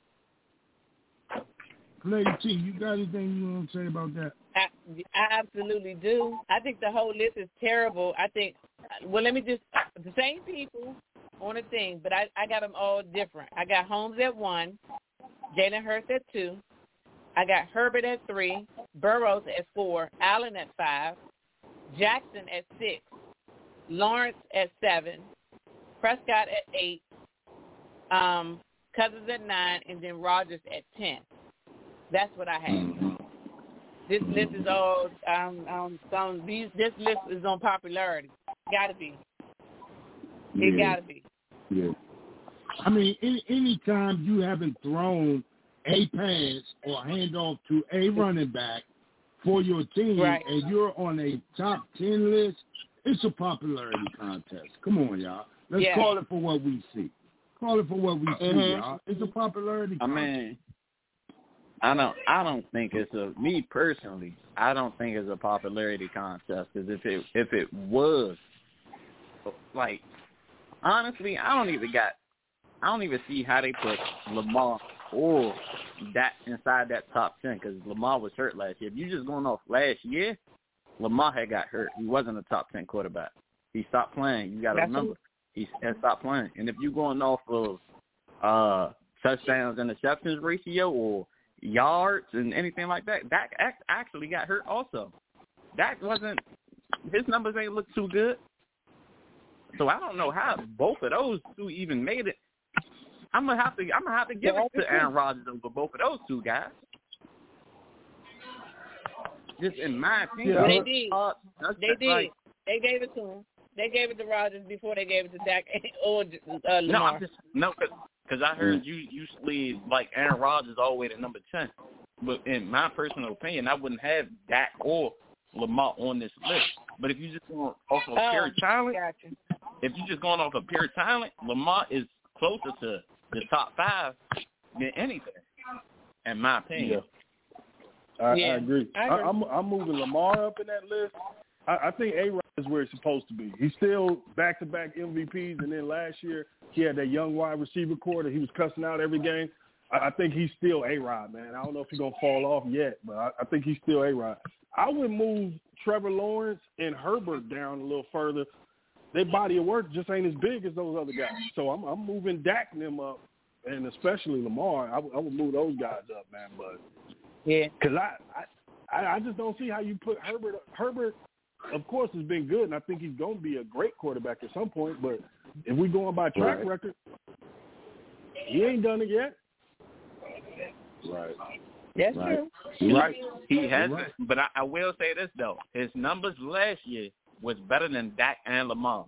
Lady T, you got anything you want to say about that? I absolutely do. I think the whole list is terrible. I think, well, let me just, the same people on a thing, but I got them all different. I got Holmes at 1, Jalen Hurts at 2, I got Herbert at 3, Burrows at 4, Allen at 5, Jackson at 6, Lawrence at 7, Prescott at 8, Cousins at 9, and then Rodgers at 10. That's what I have. This list is all this list is on popularity. Got to be. It got to be. Yeah. I mean, any time you haven't thrown a pass or handoff to a running back for your team, right, and you're on a top 10 list, it's a popularity contest. Come on, y'all. Let's call it for what we see. Call it for what we see, y'all. It's a popularity contest. I mean, I don't think it's me personally, I don't think it's a popularity contest, because if it was, like, honestly, I don't even see how they put Lamar or that inside that top 10, because Lamar was hurt last year. If you're just going off last year, Lamar had got hurt. He wasn't a top 10 quarterback. He stopped playing. You got to remember. He stopped playing. And if you're going off of touchdowns and interceptions ratio or yards and anything like that, Dak actually got hurt also. His numbers ain't look too good. So I don't know how both of those two even made it. I'm gonna have to give it to Aaron Rodgers over both of those two guys. Just in my opinion. They did. They gave it to him. They gave it to Rodgers before they gave it to Dak or Lamar. Because I heard you slid like Aaron Rodgers all the way to number 10. But in my personal opinion, I wouldn't have Dak or Lamar on this list. But if you're just going off of pure talent, Lamar is closer to the top 5 than anything, in my opinion. I agree. I'm moving Lamar up in that list. I think A-Rod is where he's supposed to be. He's still back-to-back MVPs, and then last year he had that young wide receiver core that he was cussing out every game. I think he's still A-Rod, man. I don't know if he's going to fall off yet, but I think he's still A-Rod. I would move Trevor Lawrence and Herbert down a little further. Their body of work just ain't as big as those other guys. So I'm moving Dak and them up, and especially Lamar. I would move those guys up, man. But because I just don't see how you put Herbert. Herbert, of course, has been good, and I think he's going to be a great quarterback at some point. But if we're going by track record, he ain't done it yet. Right. That's true. Right. He hasn't. But I will say this, though. His numbers last year was better than Dak and Lamar.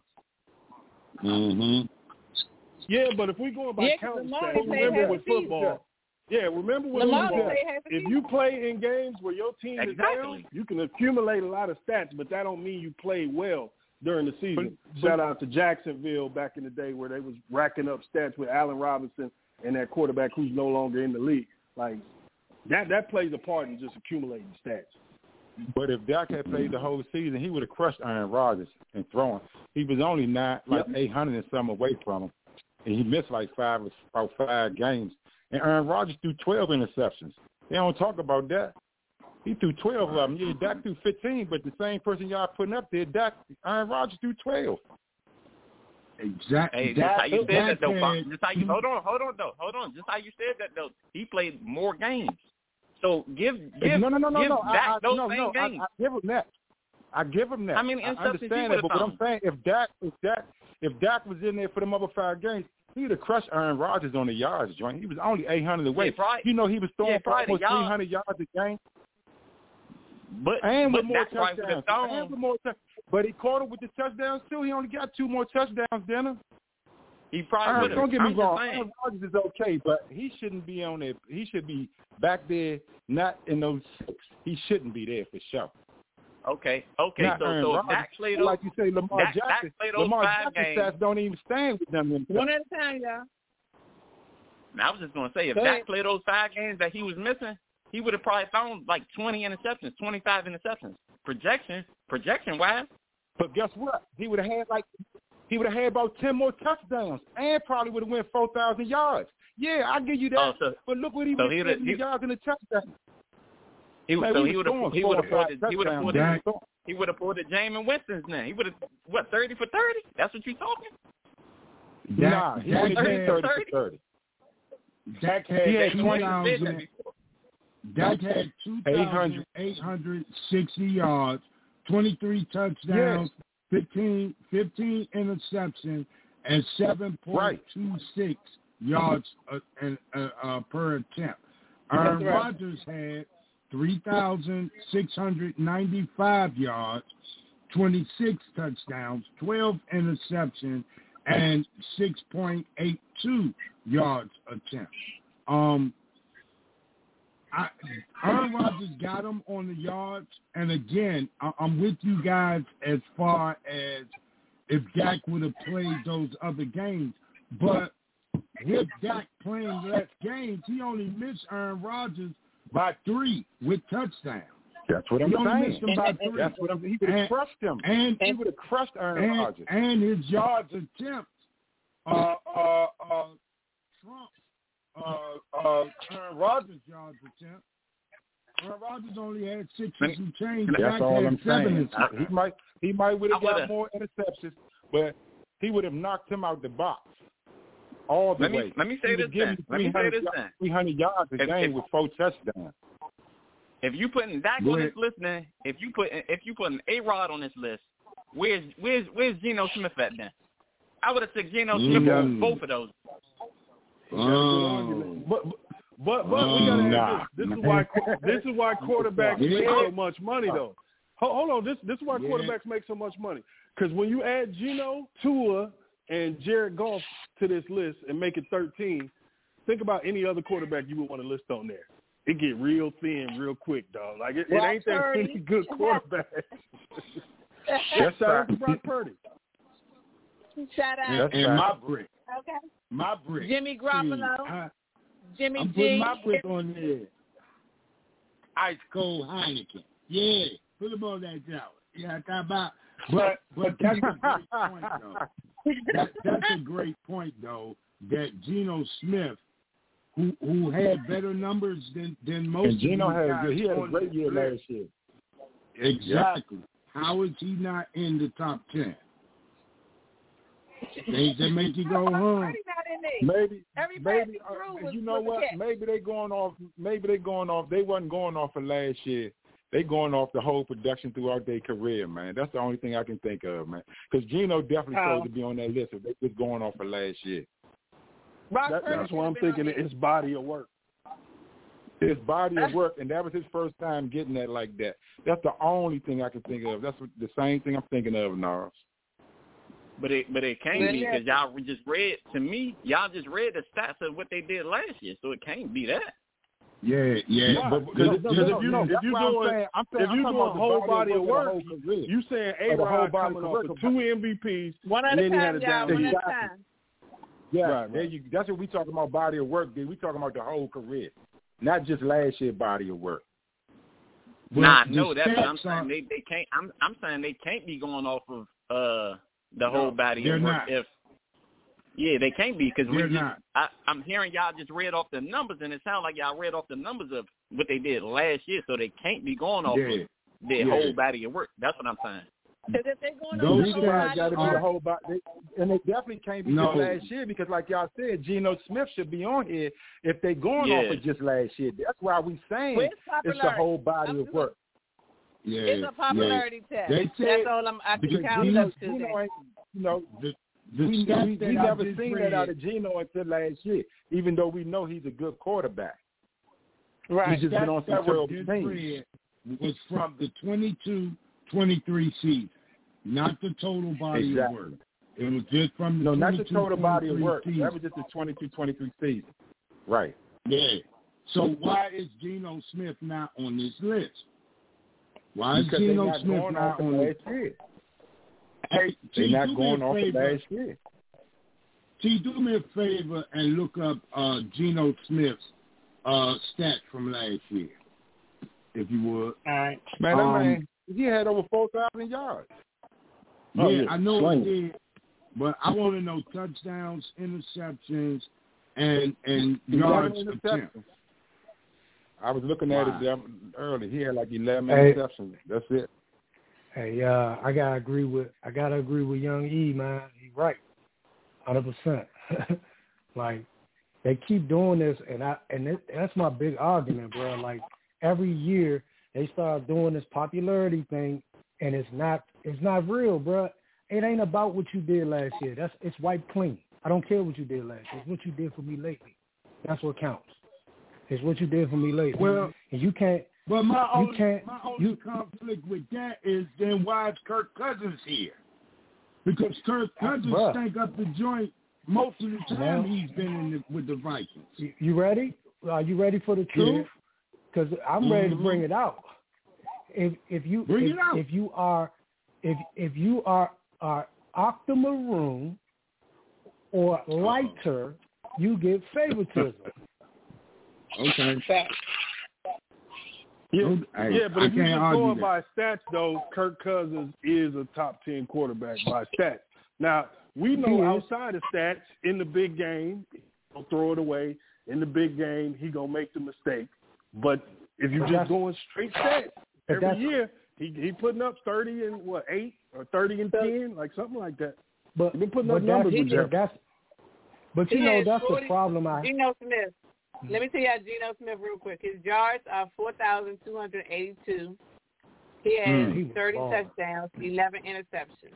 Yeah, but if we going by counting stats, remember with football, Yeah, remember when if you play in games where your team is down, you can accumulate a lot of stats, but that don't mean you played well during the season. Shout out to Jacksonville back in the day where they was racking up stats with Allen Robinson and that quarterback who's no longer in the league. Like that plays a part in just accumulating stats. But if Dak had played the whole season, he would have crushed Aaron Rodgers in throwing. He was only 800 and some away from him, and he missed like five games. And Aaron Rodgers threw 12 interceptions. They don't talk about that. He threw 12 of them. Yeah, Dak threw 15, but the same person y'all putting up there, Aaron Rodgers threw 12. Exactly. Hey, just how you said that, though. Hold on. Just how you said that, though. He played more games. So give Dak those same games. I give him that. I give him that. How many interceptions I understand that, but what I'm saying, if Dak was in there for them other 5 games, he would have crushed Aaron Rodgers on the yards joint. He was only 800 away. Yeah, he was throwing for almost 300 yards a game. But with more touchdowns. But he caught him with the touchdowns too. He only got 2 more touchdowns than him. He probably would have. Don't get me wrong. Aaron Rodgers is okay, but he shouldn't be on there. He should be back there, not in those 6. He shouldn't be there for sure. Okay. So Dak played those, like you say, Lamar Jackson. Lamar Jackson stats don't even stand with them. One at a time, y'all. Now, I was just going to say, if Dak played those 5 games that he was missing, he would have probably thrown like 20 interceptions, 25 interceptions. Projection-wise. But guess what? He would have had about 10 more touchdowns and probably would have went 4,000 yards. Yeah, I'll give you that. But look what he was getting the yards in the touchdown. He would have pulled at Jameis Winston's now. He would have 30 for 30? That's what you talking? He only did 30 for 30. Dak had 2,000. Dak had 2,860 yards, 23 touchdowns, 15 interceptions, and 7.26 yards per attempt. Aaron Rodgers had 3,695 yards, 26 touchdowns, 12 interceptions, and 6.82 yards attempt. Aaron Rodgers got him on the yards, and again, I'm with you guys as far as if Dak would have played those other games. But with Dak playing less games, he only missed Aaron Rodgers by 3 with touchdowns. That's what I'm saying. Missed him by 3. That's what he would have crushed him. He would have crushed Aaron Rodgers. And his yards attempts, Trump. Aaron Rodgers' yards attempt. Aaron Rodgers only had 6 and some change. That's all I'm saying. He might would have got more interceptions, but he would have knocked him out the box all the way. Let me say this then. 300 yards a game with 4 touchdowns. If you putting Dak on this list, then if you putting A-Rod on this list, where's Geno Smith at then? I would have took Geno Smith over both of those. But we gotta add this. This is why quarterbacks make so much money though. Hold on, this is why quarterbacks make so much money. Because when you add Geno, Tua, and Jared Goff to this list and make it 13, think about any other quarterback you would want to list on there. It get real thin real quick, dog. Like it ain't that many good quarterbacks. Shout out to Brock Purdy. Shout out. And my brick. Okay. My brick. Jimmy Garoppolo. Jimmy I'm G. putting my brick on there. Ice cold Heineken. Yeah. Put him on that job. Yeah, but that's a great point, though. That's a great point, though, that Geno Smith, who had better numbers than most and Geno of these guys. He had a great year last year. Exactly. How is he not in the top 10? Things that make you go home. Maybe you know what? Maybe they going off. They wasn't going off of last year. They going off the whole production throughout their career, man. That's the only thing I can think of, man. Because Geno definitely supposed to be on that list if they was going off of last year. That's why I'm thinking it's body of work. His body of work, and that was his first time getting that like that. That's the only thing I can think of. That's the same thing I'm thinking of, Nars. But it can't be because y'all just read the stats of what they did last year, so it can't be that. Yeah. But if you're doing a whole body of work, you saying A-Rod coming off of 2 MVPs, one at a time, y'all. One at a time. Yeah, right. There you. That's what we talking about. Body of work. We talking about the whole career, not just last year's body of work. Nah, no, that's what I'm saying. They can't. I'm saying they can't be going off of the whole body of work. They can't be because I'm hearing y'all just read off the numbers, and it sounds like y'all read off the numbers of what they did last year, so they can't be going off of their whole body of work. That's what I'm saying. Because if they're going on the whole body, and they definitely can't be just last year because, like y'all said, Geno Smith should be on here if they're going off of just last year. That's why we saying it's the whole body of work. Yeah, it's a popularity test. That's all I can count up to. We never seen that out of Geno until last year, even though we know he's a good quarterback. Right. He's just been on some terrible things. Was from the 22-23 season, not the total body of work. It was just from the not the total body of work. Season. That was just the 22-23 season. Right. Yeah. So why is Geno Smith not on this list? Why is Geno Smith not on this list? Hey, they're not going off of last year. T, do me a favor and look up Geno Smith's stats from last year, if you would. All right. Man, he had over 4,000 yards. Yeah, I know he did, but I want to know touchdowns, interceptions, and yards attempted. I was looking at it early. He had like 11 interceptions. That's it. Hey, I gotta agree with Young E, man. He's right, 100%. Like they keep doing this, that's my big argument, bro. Like every year they start doing this popularity thing, and it's not real, bro. It ain't about what you did last year. It's wiped clean. I don't care what you did last year. It's what you did for me lately. That's what counts. It's what you did for me lately. Well, and you can't. But my only conflict with that is then why is Kirk Cousins here? Because Kirk Cousins stank up the joint most of the time he's been with the Vikings. You ready? Are you ready for the truth? Because I'm ready to bring it out. If you are Octomaroon or lighter, you get favoritism. Okay. Yeah, but if you're just going by stats, though, Kirk Cousins is a top 10 quarterback by stats. Now, we know outside of stats, in the big game, he'll throw it away. In the big game, he going to make the mistake. But if you're just going straight stats, every year, he putting up 30 and 8 or 30 and 10, like something like that. But he's been putting up numbers with that. But you know, that's the problem Geno Smith. Let me tell you about Geno Smith real quick. His yards are 4,282. He has 30 touchdowns, 11 interceptions.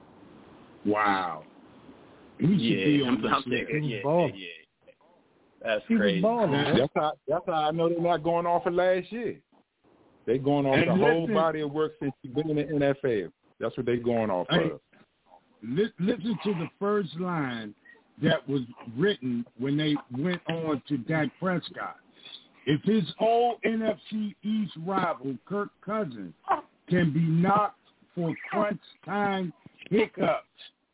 Wow. He should be on I'm thinking, That's crazy. That's how I know they're not going off of last year. They're going off the whole body of work since he's been in the NFL. That's what they're going off of. Listen to the first line that was written when they went on to Dak Prescott. If his old NFC East rival, Kirk Cousins, can be knocked for crunch time hiccups,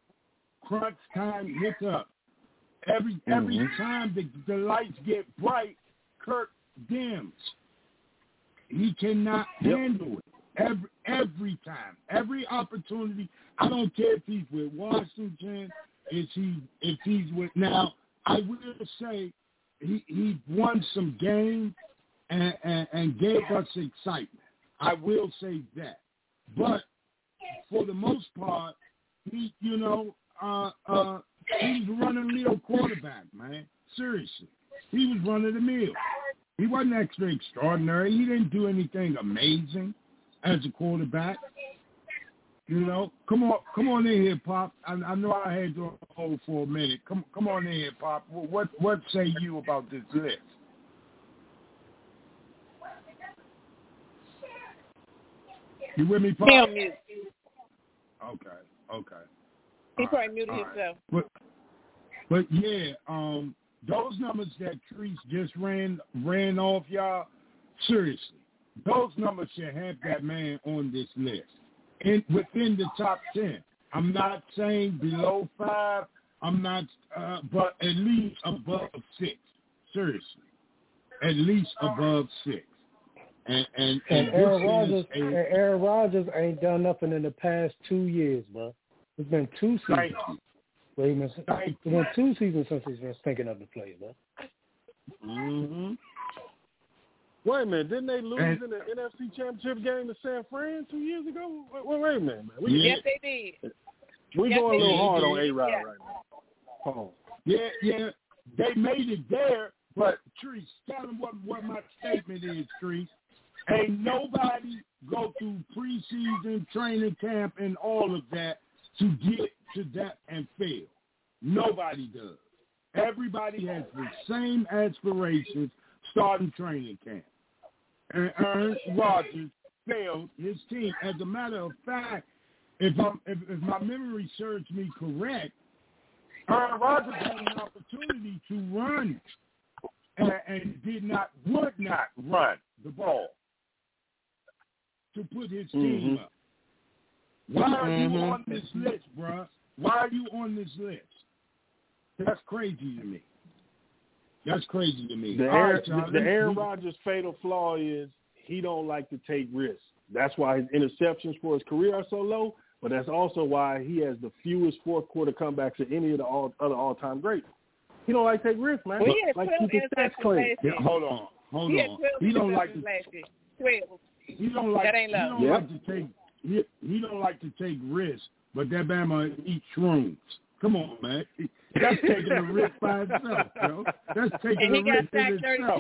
every time the lights get bright, Kirk dims. He cannot handle it. Every time, every opportunity. I don't care if he's with Washington, if he's with now. I will say he won some games and gave us excitement. I will say that, but for the most part, he was run-of-the-mill quarterback, man. Seriously, he was run-of-the-mill. He wasn't extra extraordinary. He didn't do anything amazing as a quarterback. You know, come on in here, Pop. I know I had you on hold for a minute. Come on in here, Pop. What say you about this list? You with me, Pop? Tell me. Okay. He probably muted himself. But yeah, those numbers that Treese just ran off, y'all, seriously, those numbers should have that man on this list. Within the top 10. I'm not saying below 5. I'm not, but at least above 6. Seriously, at least above 6. And Aaron Rodgers ain't done nothing in the past 2 years, bro. It's been 2 seasons. It's been 2 seasons since he's been thinking of the play, bro. Mm-hmm. Wait a minute, didn't they lose in the NFC Championship game to San Fran 2 years ago? Wait a minute, man. Yes, they did. We're going a little hard on A-Rod right now. Hold on. Yeah, they made it there, but Treese, tell them what my statement is, Treese. Ain't nobody go through preseason training camp and all of that to get to that and fail. Nobody does. Everybody has the same aspirations starting training camp. And Aaron Rodgers failed his team. As a matter of fact, if my memory serves me correct, Aaron Rodgers had an opportunity to run and would not run the ball to put his team up. Why are you on this list, bruh? Why are you on this list? That's crazy to me. That's crazy to me. The Aaron Rodgers fatal flaw is he don't like to take risks. That's why his interceptions for his career are so low, but that's also why he has the fewest fourth-quarter comebacks of any of the other all-time greats. He don't like to take risks, man. Well, he had like 12 interceptions last year. Hold on. He don't like to. 12. He don't like to take risks, but that Bama eats shrooms. Come on, man. That's taking a risk by itself, yo. That's taking a risk by itself. And he got sacked 32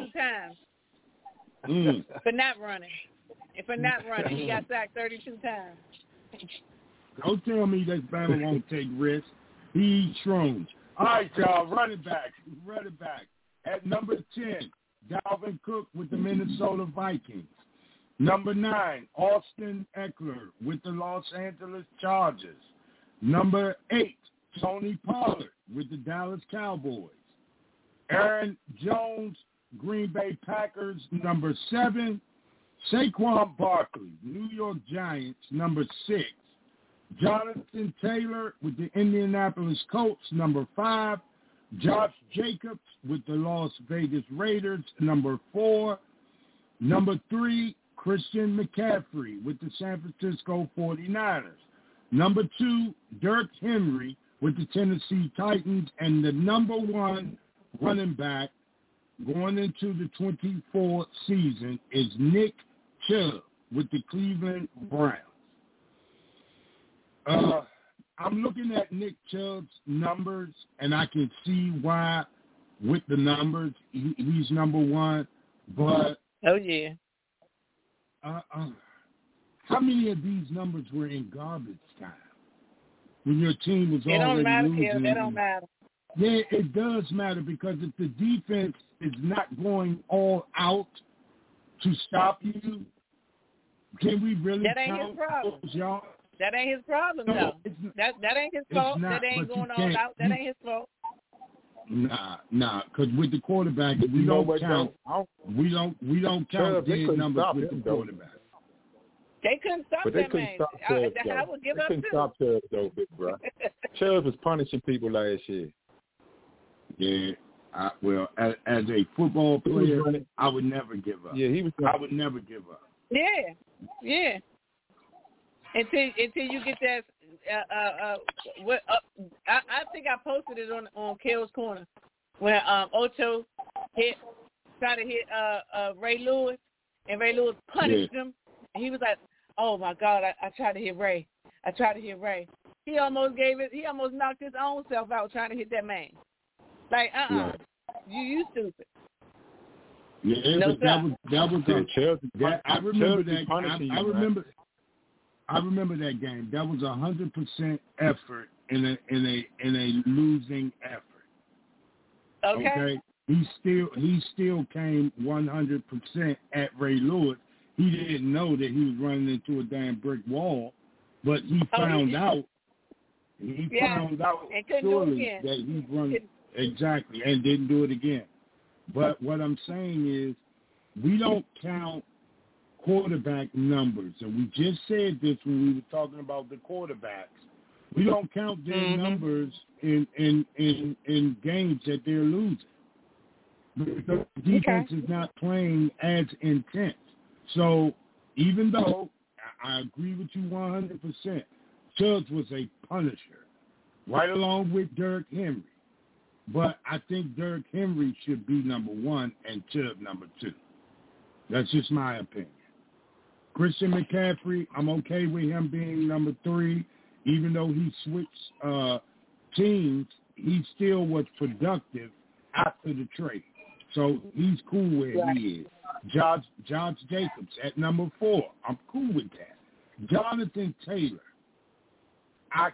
times for not running. And for not running, he got sacked 32 times. Don't tell me that Bama won't take risks. He eats shrooms. All right, y'all, running back. At number 10, Dalvin Cook with the Minnesota Vikings. Number 9, Austin Eckler with the Los Angeles Chargers. Number 8, Tony Pollard with the Dallas Cowboys. Aaron Jones, Green Bay Packers. Number 7, Saquon Barkley, New York Giants. Number 6, Jonathan Taylor with the Indianapolis Colts. Number 5, Josh Jacobs with the Las Vegas Raiders. Number 4, number 3, Christian McCaffrey with the San Francisco 49ers. Number 2, Derrick Henry with the Tennessee Titans. And the number 1 running back going into the 24th season is Nick Chubb with the Cleveland Browns. I'm looking at Nick Chubb's numbers, and I can see why with the numbers he's number 1. But how many of these numbers were in garbage time when your team was already losing? It don't matter. Yeah, it does matter, because if the defense is not going all out to stop you, can we really count those yards? That ain't his problem, though. That ain't his fault. That ain't going all out. That ain't his fault. Nah, because with the quarterback, we don't count. We don't count dead numbers with the quarterback. They couldn't stop that man. I would give up too. They couldn't stop Chubb, though, big bro. Chubb was punishing people last year. Yeah. Well, as a football player, I would never give up. Yeah, I would never give up. Yeah. Until you get that. I think I posted it on Kel's Corner when Ocho tried to hit Ray Lewis, and Ray Lewis punished him. And he was like, "Oh my God, I tried to hit Ray. He almost knocked his own self out trying to hit that man. Like, you stupid." Yeah, no, that was I remember that. I remember that game. That was 100% effort in a losing effort. Okay. He still came 100% at Ray Lewis. He didn't know that he was running into a damn brick wall, but he found out. He found out surely that he run exactly and didn't do it again. But what I'm saying is we don't count quarterback numbers, and we just said this when we were talking about the quarterbacks. We don't count their numbers in games that they're losing. The defense is not playing as intense. So even though I agree with you 100%, Chubbs was a punisher, right along with Derrick Henry. But I think Derrick Henry should be number 1 and Chubb number 2. That's just my opinion. Christian McCaffrey, I'm okay with him being number 3. Even though he switched teams, he still was productive after the trade. So he's cool where he is. Josh Jacobs at number 4. I'm cool with that. Jonathan Taylor. I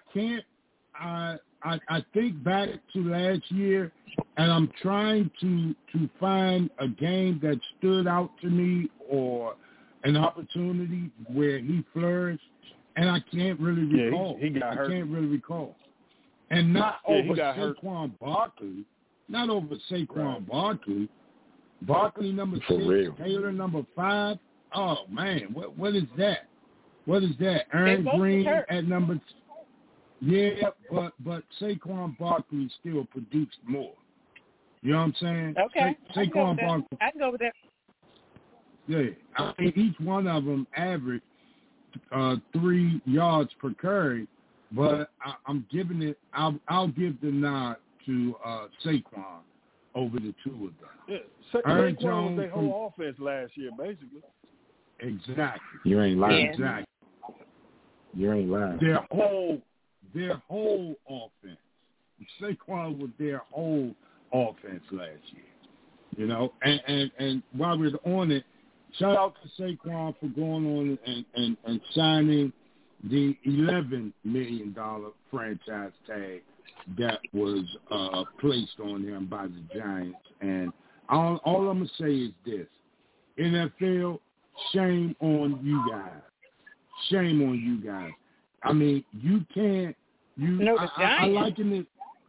think back to last year, and I'm trying to find a game that stood out to me or an opportunity where he flourished, and I can't really recall. He got hurt. I can't really recall. And not over Saquon Barkley. Not over Saquon Barkley. Barkley number 6, Taylor number 5. Oh, man, what is that? What is that? Aaron Green at number 2. Yeah, but Saquon Barkley still produced more. You know what I'm saying? Okay. Saquon Barkley. I can go with that. Yeah, I mean, each one of them averaged 3 yards per carry, but I'm giving it. I'll give the nod to Saquon over the 2 of them. Yeah, Saquon was their whole offense last year, basically. Exactly. You ain't lying. Yeah. Exactly. You ain't lying. Their whole offense. Saquon was their whole offense last year. You know, and while we're on it, shout out to Saquon for going on and signing the $11 million franchise tag that was placed on him by the Giants. And all I'm going to say is this. NFL, shame on you guys. Shame on you guys. I mean, you can't. I liken it.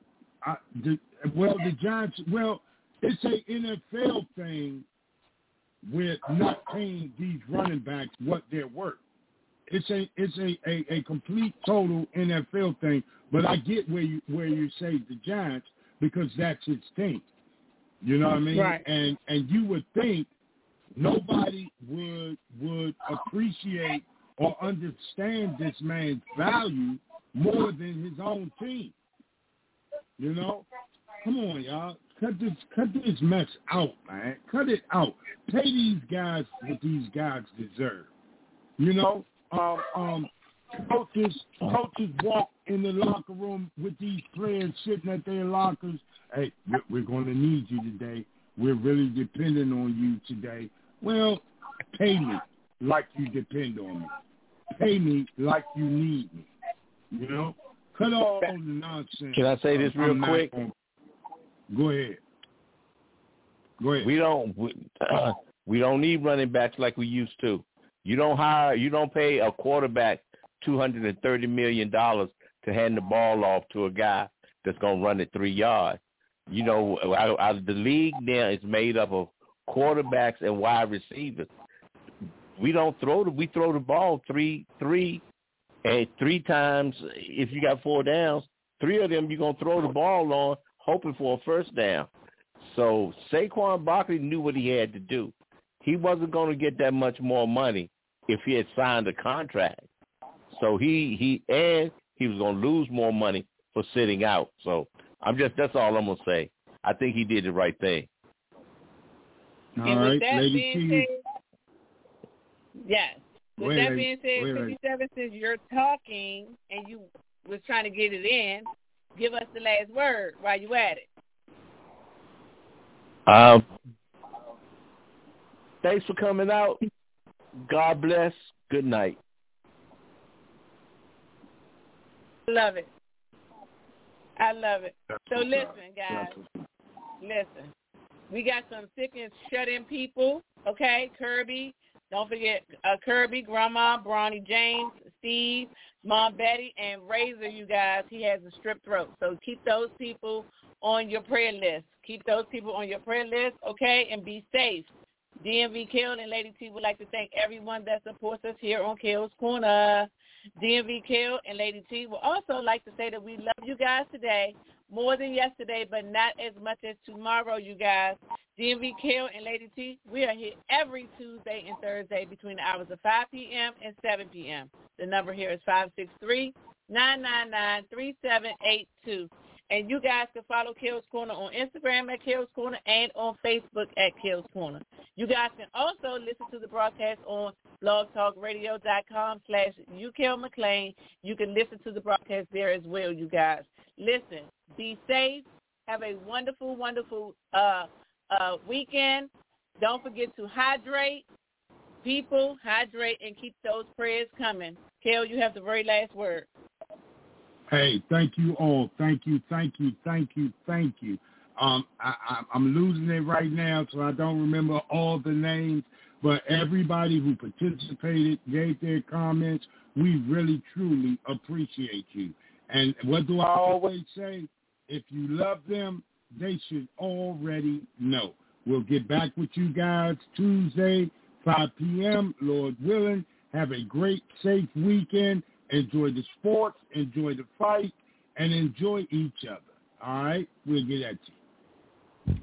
The Giants. Well, it's an NFL thing with not paying these running backs what they're worth. It's a complete total NFL thing. But I get where you say the Giants because that's his team. You know what I mean? Right. And you would think nobody would appreciate or understand this man's value more than his own team. You know? Come on, y'all. Cut this mess out, man. Cut it out. Pay these guys what these guys deserve. You know? Coaches walk in the locker room with these players sitting at their lockers. Hey, we're going to need you today. We're really depending on you today. Well, pay me like you depend on me. Pay me like you need me. You know? Cut all the nonsense. Can I say this real quick? Go ahead. We don't need running backs like we used to. You don't pay a quarterback $230 million to hand the ball off to a guy that's going to run it 3 yards. You know, the league now is made up of quarterbacks and wide receivers. We throw the ball three times. If you got 4 downs, 3 of them you're going to throw the ball on, hoping for a first down. So Saquon Barkley knew what he had to do. He wasn't going to get that much more money if he had signed a contract. So he was going to lose more money for sitting out. So that's all I'm going to say. I think he did the right thing. All right, Lady T. Yes. With that being said, 57, since you're talking and you was trying to get it in, give us the last word while you at it. Thanks for coming out. God bless. Good night. Love it. I love it. So listen, guys. Listen. We got some sick and shut-in people, okay? Kirby. Don't forget Kirby, Grandma, Bronny James, Steve, Mom Betty, and Razor, you guys, he has a strep throat. So keep those people on your prayer list. Keep those people on your prayer list, okay, and be safe. DMV Kill and Lady T would like to thank everyone that supports us here on Kill's Corner. DMV Kill and Lady T would also like to say that we love you guys today more than yesterday, but not as much as tomorrow, you guys. DMV Kill and Lady T, we are here every Tuesday and Thursday between the hours of 5 p.m. and 7 p.m. The number here is 563-999-3782. And you guys can follow Kill's Corner on Instagram at Kill's Corner and on Facebook at Kill's Corner. You guys can also listen to the broadcast on blogtalkradio.com/UKillMcLean. You can listen to the broadcast there as well, you guys. Listen, be safe. Have a wonderful, wonderful weekend. Don't forget to hydrate. People, hydrate and keep those prayers coming. Kill, you have the very last word. Hey, thank you all. Thank you. I'm losing it right now, so I don't remember all the names. But everybody who participated, gave their comments, we really, truly appreciate you. And what do I always say? If you love them, they should already know. We'll get back with you guys Tuesday, 5 p.m., Lord willing. Have a great, safe weekend. Enjoy the sports, enjoy the fight, and enjoy each other. All right? We'll get at you.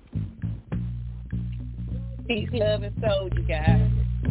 Peace, love, and soul, you guys.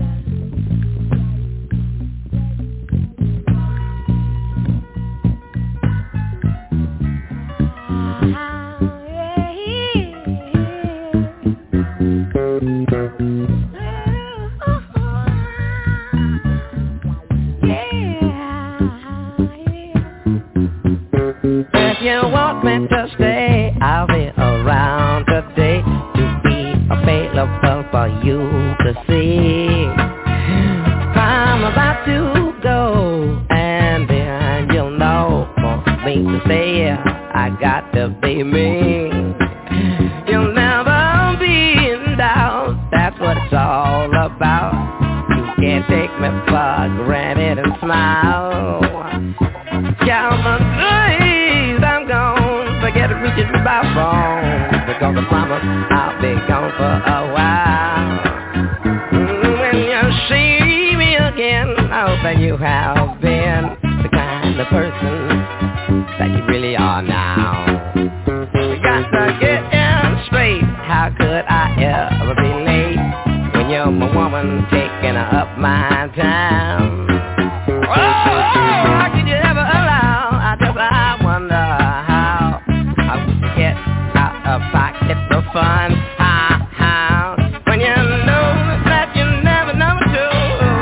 If you want me to stay, I'll be around today to be available for you to see. I'm about to go, and then you'll know for me to stay, I got to be me. You'll never be in doubt, that's what it's all about. You can't take me for granted and smile. Count my days, I'm gone. Forget reaching my phone, because I promise I'll be gone for a while. When you see me again, I hope that you have been the kind of person that you really are now. We got to get in straight. How could I ever be late when you're my woman taking up my time? Oh, how could you ever allow? I wonder how I would get out of pocket for fun. How when you know that you never number two,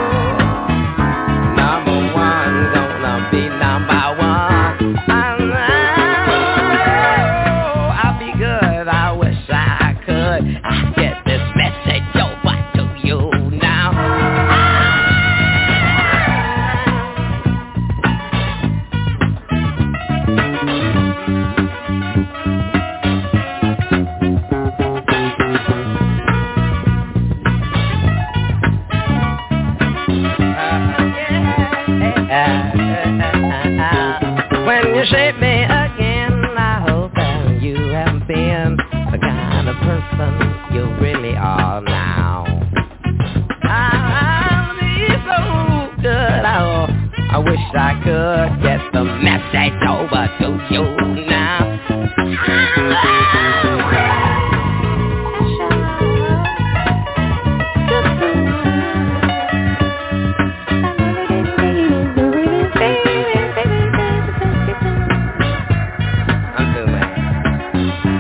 number one gonna be number one. I'll be good. I wish I could. I get this message over to you now. When you shape me again, I hope that you have been the kind of person you really are now. I'll be so good, I wish I could get the message over to you now.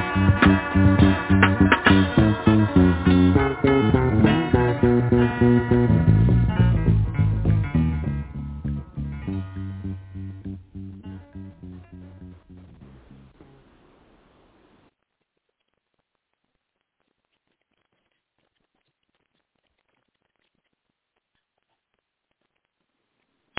I'm